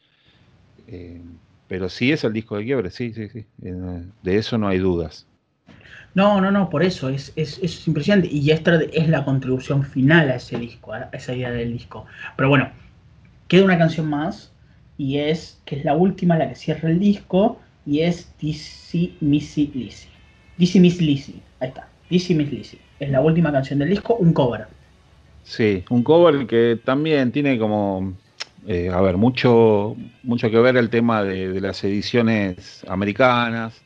Eh, pero sí es el disco de quiebre, sí, sí, sí. Eh, de eso no hay dudas. No, no, no, por eso es, es, es impresionante. Y esta es la contribución final a ese disco, a esa idea del disco. Pero bueno, queda una canción más y es que es la última, la que cierra el disco y es Dizzy Missy Lizzy. Dizzy Miss Lizzy, ahí está. Dizzy Miss Lizzy. Es la última canción del disco, un cover. Sí, un cover que también tiene como, eh, a ver, mucho, mucho que ver el tema de, de las ediciones americanas,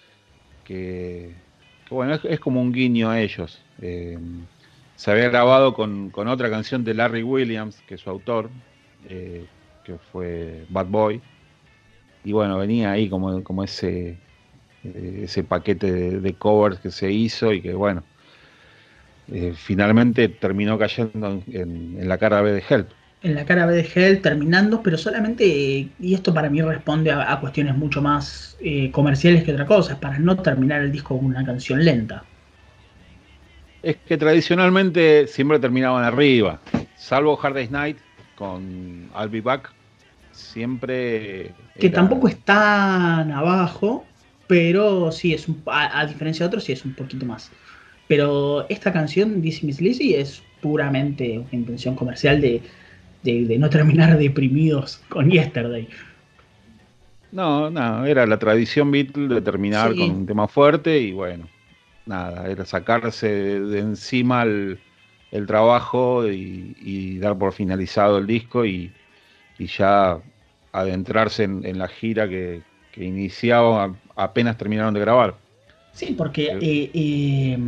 que, que bueno, es, es como un guiño a ellos. Eh, se había grabado con, con otra canción de Larry Williams, que es su autor, eh, que fue Bad Boy, y bueno, venía ahí como, como ese, eh, ese paquete de, de covers que se hizo y que bueno, eh, finalmente terminó cayendo en, en- en la cara B de Help. En la cara B de Hell terminando, pero solamente, eh, y esto para mí responde a, a cuestiones mucho más eh, comerciales que otra cosa, es para no terminar el disco con una canción lenta. Es que tradicionalmente siempre terminaban arriba, salvo Hard Day's Night con I'll Be Back, siempre Que tampoco era. es tan abajo, pero sí es un, a, a diferencia de otros, sí es un poquito más. Pero esta canción, Dizzy Miss Lizzy, es puramente una intención comercial de, de, de no terminar deprimidos con Yesterday. No, no, era la tradición Beatle de terminar con Sí, un tema fuerte y bueno, nada, era sacarse de, de encima el, el trabajo y, y dar por finalizado el disco y, y ya adentrarse en, en la gira que, que iniciaba apenas terminaron de grabar. Sí, porque eh, eh,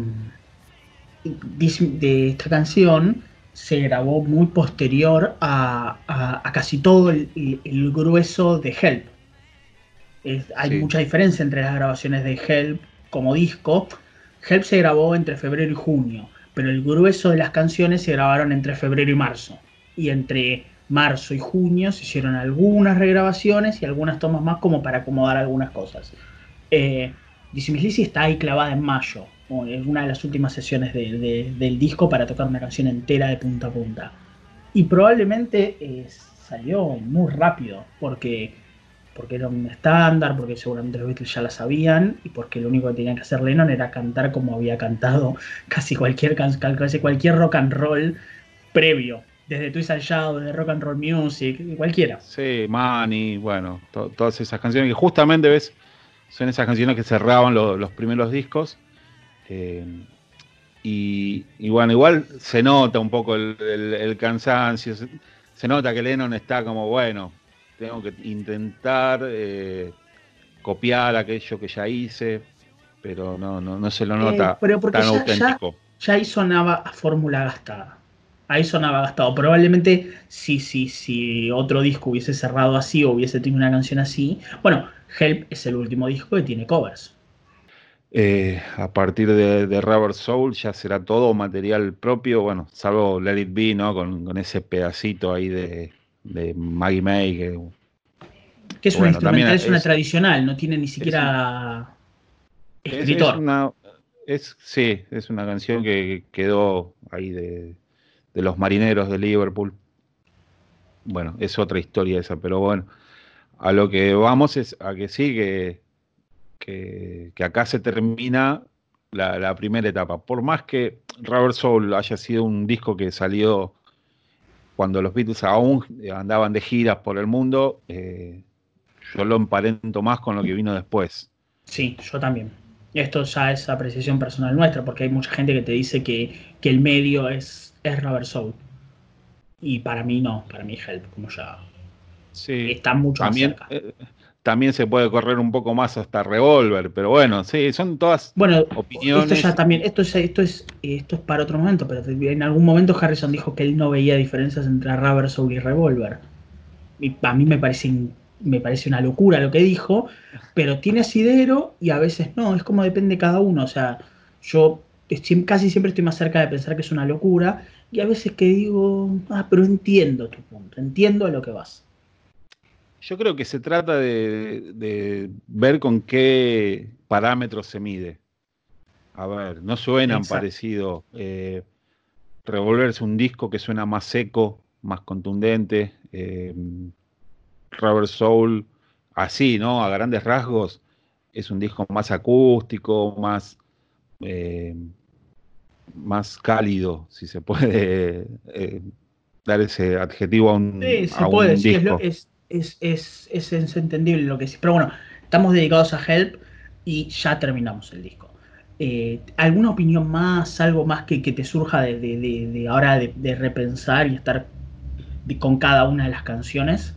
de esta canción se grabó muy posterior a, a, a casi todo el, el, el, grueso de Help. Es, hay Sí. mucha diferencia entre las grabaciones de Help como disco. Help se grabó entre febrero y junio, pero el grueso de las canciones se grabaron entre febrero y marzo. Y entre marzo y junio se hicieron algunas regrabaciones y algunas tomas más como para acomodar algunas cosas. Eh, Dizzy Miss Lizzy está ahí clavada en mayo. Es una de las últimas sesiones de, de, del disco para tocar una canción entera de punta a punta. Y probablemente eh, salió muy rápido, porque, porque era un estándar, porque seguramente los Beatles ya la sabían, y porque lo único que tenía que hacer Lennon era cantar como había cantado casi cualquier, casi cualquier rock and roll previo. Desde Twist and Shout, desde Rock and Roll Music, cualquiera. Sí, Money, bueno, to todas esas canciones que justamente, ves, son esas canciones que cerraban lo, los primeros discos. Eh, y, y bueno, igual se nota un poco el, el, el cansancio, se, se nota que Lennon está como, bueno, tengo que intentar eh, copiar aquello que ya hice, pero no, no, no se lo Eh, nota pero porque tan ya, ya, auténtico. ya ahí sonaba a fórmula gastada. Ahí sonaba gastado. Probablemente si, si, si otro disco hubiese cerrado así o hubiese tenido una canción así. Bueno, Help es el último disco que tiene covers. Eh, a partir de, de Rubber Soul ya será todo material propio, bueno, salvo Let It Be, ¿no? Con, con ese pedacito ahí de, de Maggie May, que, Que que es una bueno, también instrumental, es una es, tradicional, no tiene ni es, siquiera es, es escritor. una, es, sí, es una canción que quedó ahí de, de los marineros de Liverpool. Bueno, es otra historia esa, pero bueno, a lo que vamos es a que sí, que, que, que acá se termina la, la primera etapa. Por más que Rubber Soul haya sido un disco que salió cuando los Beatles aún andaban de giras por el mundo, eh, yo lo emparento más con lo que vino después. Sí, yo también. Esto ya es apreciación personal nuestra, porque hay mucha gente que te dice que, que el medio es, es Rubber Soul. Y para mí no, para mí Help, como ya Sí, está mucho más también, cerca. eh, también se puede correr un poco más hasta Revolver, pero bueno, sí, son todas Bueno, esto ya opiniones. también, esto es, esto es, esto es para otro momento, pero en algún momento Harrison dijo que él no veía diferencias entre Rubber Soul y Revolver. Y a mí me parece, me parece una locura lo que dijo, pero tiene asidero y a veces no, es como depende de cada uno. O sea, yo estoy- casi siempre estoy más cerca de pensar que es una locura y a veces que digo, ah, pero entiendo tu punto, entiendo a lo que vas. Yo creo que se trata de, de ver con qué parámetros se mide. A ver, no suenan Exacto. parecido. Eh, Revolver es un disco que suena más seco, más contundente. Eh, Rubber Soul, así, ¿no? A grandes rasgos, es un disco más acústico, más, eh, más cálido, si se puede eh, dar ese adjetivo a un, Sí, se a puede, un sí, es, lo- disco. es, es, es, es, es entendible lo que sí. Pero bueno, estamos dedicados a Help y ya terminamos el disco. Eh, ¿alguna opinión más, algo más que, que te surja de, de, de, de ahora de, de repensar y estar de- con cada una de las canciones?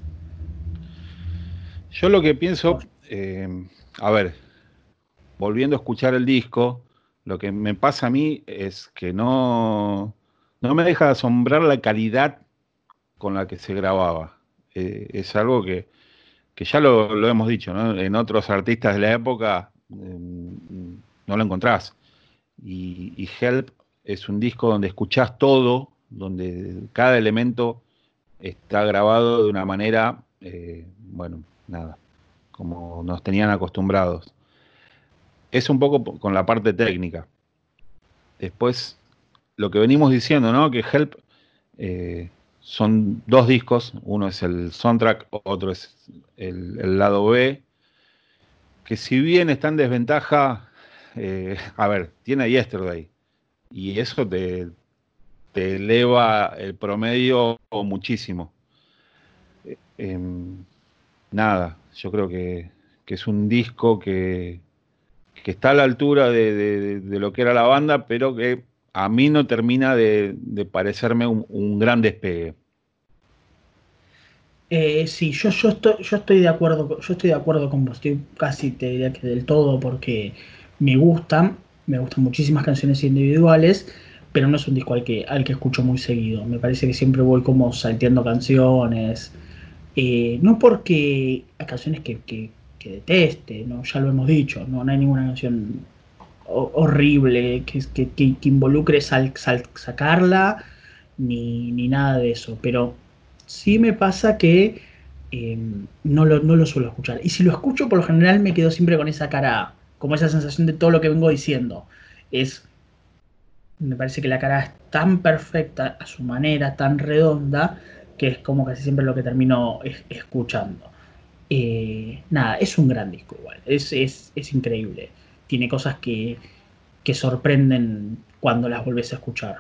Yo lo que pienso, eh, a ver, volviendo a escuchar el disco, lo que me pasa a mí es que no, no me deja de asombrar la calidad con la que se grababa. Eh, es algo que, que ya lo, lo hemos dicho, ¿no? En otros artistas de la época eh, no lo encontrás. Y, y Help es un disco donde escuchás todo, donde cada elemento está grabado de una manera, eh, bueno, nada, como nos tenían acostumbrados. Es un poco con la parte técnica. Después, lo que venimos diciendo, ¿no? Que Help eh, son dos discos, uno es el soundtrack, otro es el, el lado B, que si bien está en desventaja, eh, a ver, tiene Yesterday, y eso te, te eleva el promedio muchísimo. Eh, em, nada, yo creo que, que es un disco que, que está a la altura de, de- de lo que era la banda, pero que a mí no termina de, de parecerme un, un gran despegue. Eh, sí, yo, yo, estoy, yo estoy de acuerdo, con- yo estoy de acuerdo con vos, estoy casi te diría que del todo porque me gustan, me gustan muchísimas canciones individuales, pero no es un disco al que, al que escucho muy seguido. Me parece que siempre voy como salteando canciones, eh, no porque hay canciones que, que, que deteste, ¿no? Ya lo hemos dicho, no, no hay ninguna canción ho- horrible que, que, que- que involucre sal- sal- sacarla, ni, ni nada de eso. Pero sí me pasa que eh, no lo, no lo suelo escuchar. Y si lo escucho, por lo general me quedo siempre con esa cara, como esa sensación de todo lo que vengo diciendo. Es, me parece que la cara es tan perfecta a su manera, tan redonda, que es como casi siempre lo que termino es- escuchando. Eh, nada, es un gran disco igual, es, es, es increíble. Tiene cosas que, que sorprenden cuando las volvés a escuchar.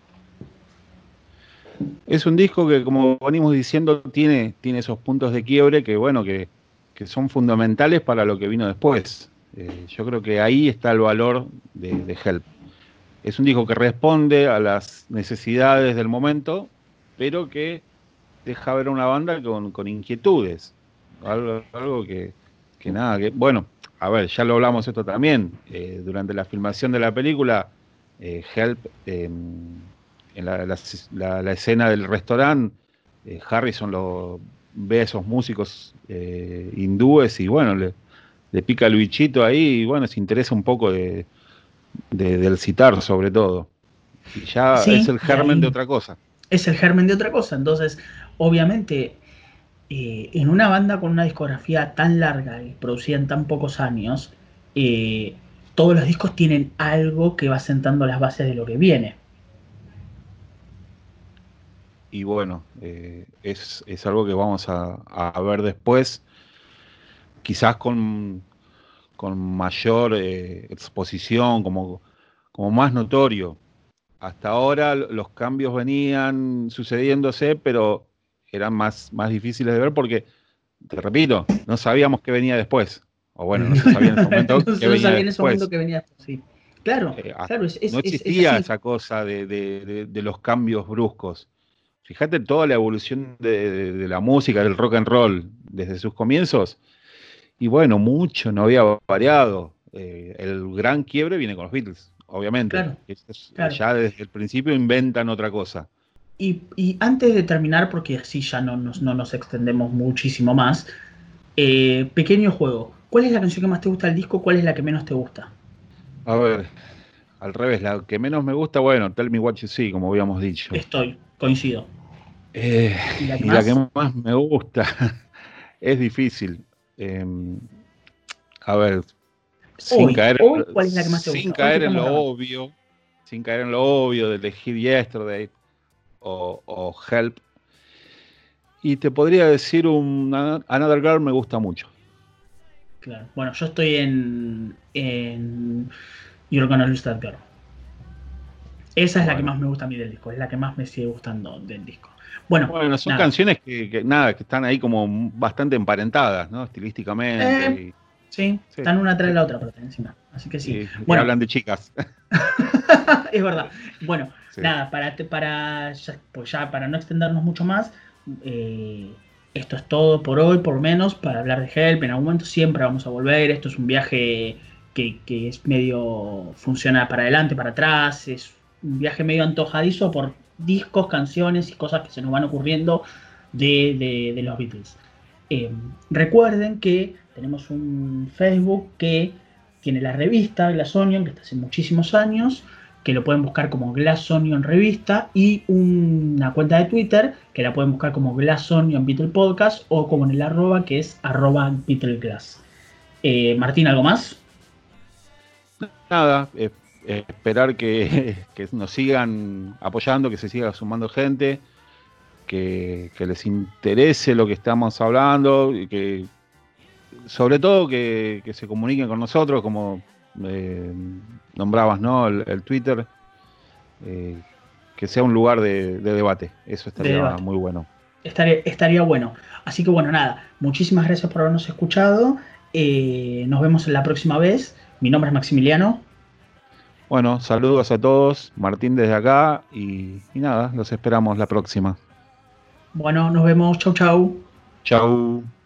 Es un disco que, como venimos diciendo, tiene, tiene esos puntos de quiebre que, bueno, que, que son fundamentales para lo que vino después. Eh, yo creo que ahí está el valor de, de Help. Es un disco que responde a las necesidades del momento, pero que deja ver a una banda con, con inquietudes. Algo, algo que, que nada, que, bueno, a ver, ya lo hablamos esto también. Eh, durante la filmación de la película, eh, Help, eh, en la, la- la- la escena del restaurante, eh, Harrison lo, ve a esos músicos eh, hindúes y bueno, le, le pica el bichito ahí y bueno, se interesa un poco de, de- del citar sobre todo. Y ya es Sí, el y germen de ahí otra cosa. es el germen de otra cosa. Entonces, obviamente, eh, en una banda con una discografía tan larga y producida en tan pocos años, eh, todos los discos tienen algo que va sentando las bases de lo que viene. Y bueno, eh, es, es algo que vamos a, a ver después, quizás con, con mayor eh, exposición, como, como más notorio. Hasta ahora los cambios venían sucediéndose, pero eran más, más difíciles de ver porque, te repito, no sabíamos qué venía después. O bueno, no se sabía en ese momento no, qué no venía sabía en ese momento después. que venía. Sí. Claro, Eh, a- claro, es, no es, es, es existía así. esa cosa de, de- de- de los cambios bruscos. Fíjate toda la evolución de, de- de la música, del rock and roll, desde sus comienzos. Y bueno, mucho no había variado. Eh, el gran quiebre viene con los Beatles, obviamente. Claro, Es- es- eh, claro. ya desde el principio inventan otra cosa. Y, y antes de terminar, porque así ya no nos, no nos extendemos muchísimo más, eh, pequeño juego. ¿Cuál es la canción que más te gusta del disco? ¿Cuál es la que menos te gusta? A ver, al revés, la que menos me gusta, bueno, Tell Me What You See, como habíamos dicho. Estoy, coincido. Eh, ¿Y la que y la que más? más me gusta es difícil. Eh, a ver, sin Hoy, caer, hoy, ¿cuál es la que más te sin gusta? Hoy que caer en estamos lo grabando. obvio, sin caer en lo obvio de elegir Yesterday o, o Help. Y te podría decir un Another Girl me gusta mucho. Claro. Bueno, yo estoy en, en You're Gonna Lose That Girl. Esa es la que Bueno, más me gusta a mí del disco, es la que más me sigue gustando del disco. Bueno, bueno, son nada. canciones que, que, nada, que están ahí como bastante emparentadas, ¿no? Estilísticamente. Eh, Y, sí, sí, están una tras sí, la otra, por encima. Así que sí. y, y Bueno, hablan de chicas. es verdad. Bueno, Sí. nada, para, para, ya, pues ya para no extendernos mucho más, eh, esto es todo por hoy, por lo menos, para hablar de Help. En algún momento siempre vamos a volver. Esto es un viaje que, que es medio, funciona para adelante, para atrás. Es un viaje medio antojadizo por discos, canciones y cosas que se nos van ocurriendo de, de, de los Beatles. Eh, recuerden que tenemos un Facebook que tiene la revista Glass Onion, que está hace muchísimos años, que lo pueden buscar como Glass Onion Revista, y una cuenta de Twitter que la pueden buscar como Glass Onion Beatle Podcast o como en el arroba que es arroba Beatleglass. Eh, Martín, ¿algo más? Nada, eh, eh, esperar que, que nos sigan apoyando, que se siga sumando gente, que, que les interese lo que estamos hablando, y que sobre todo que, que se comuniquen con nosotros, como eh, nombrabas, ¿no? El, el Twitter, eh, que sea un lugar de, de debate. Eso De estaría debate. muy bueno. Estaría, estaría bueno. Así que bueno, nada, muchísimas gracias por habernos escuchado. Eh, nos vemos en la próxima vez. Mi nombre es Maximiliano. Bueno, saludos a todos, Martín desde acá y, y nada, los esperamos la próxima. Bueno, nos vemos. Chau, chau. Chau.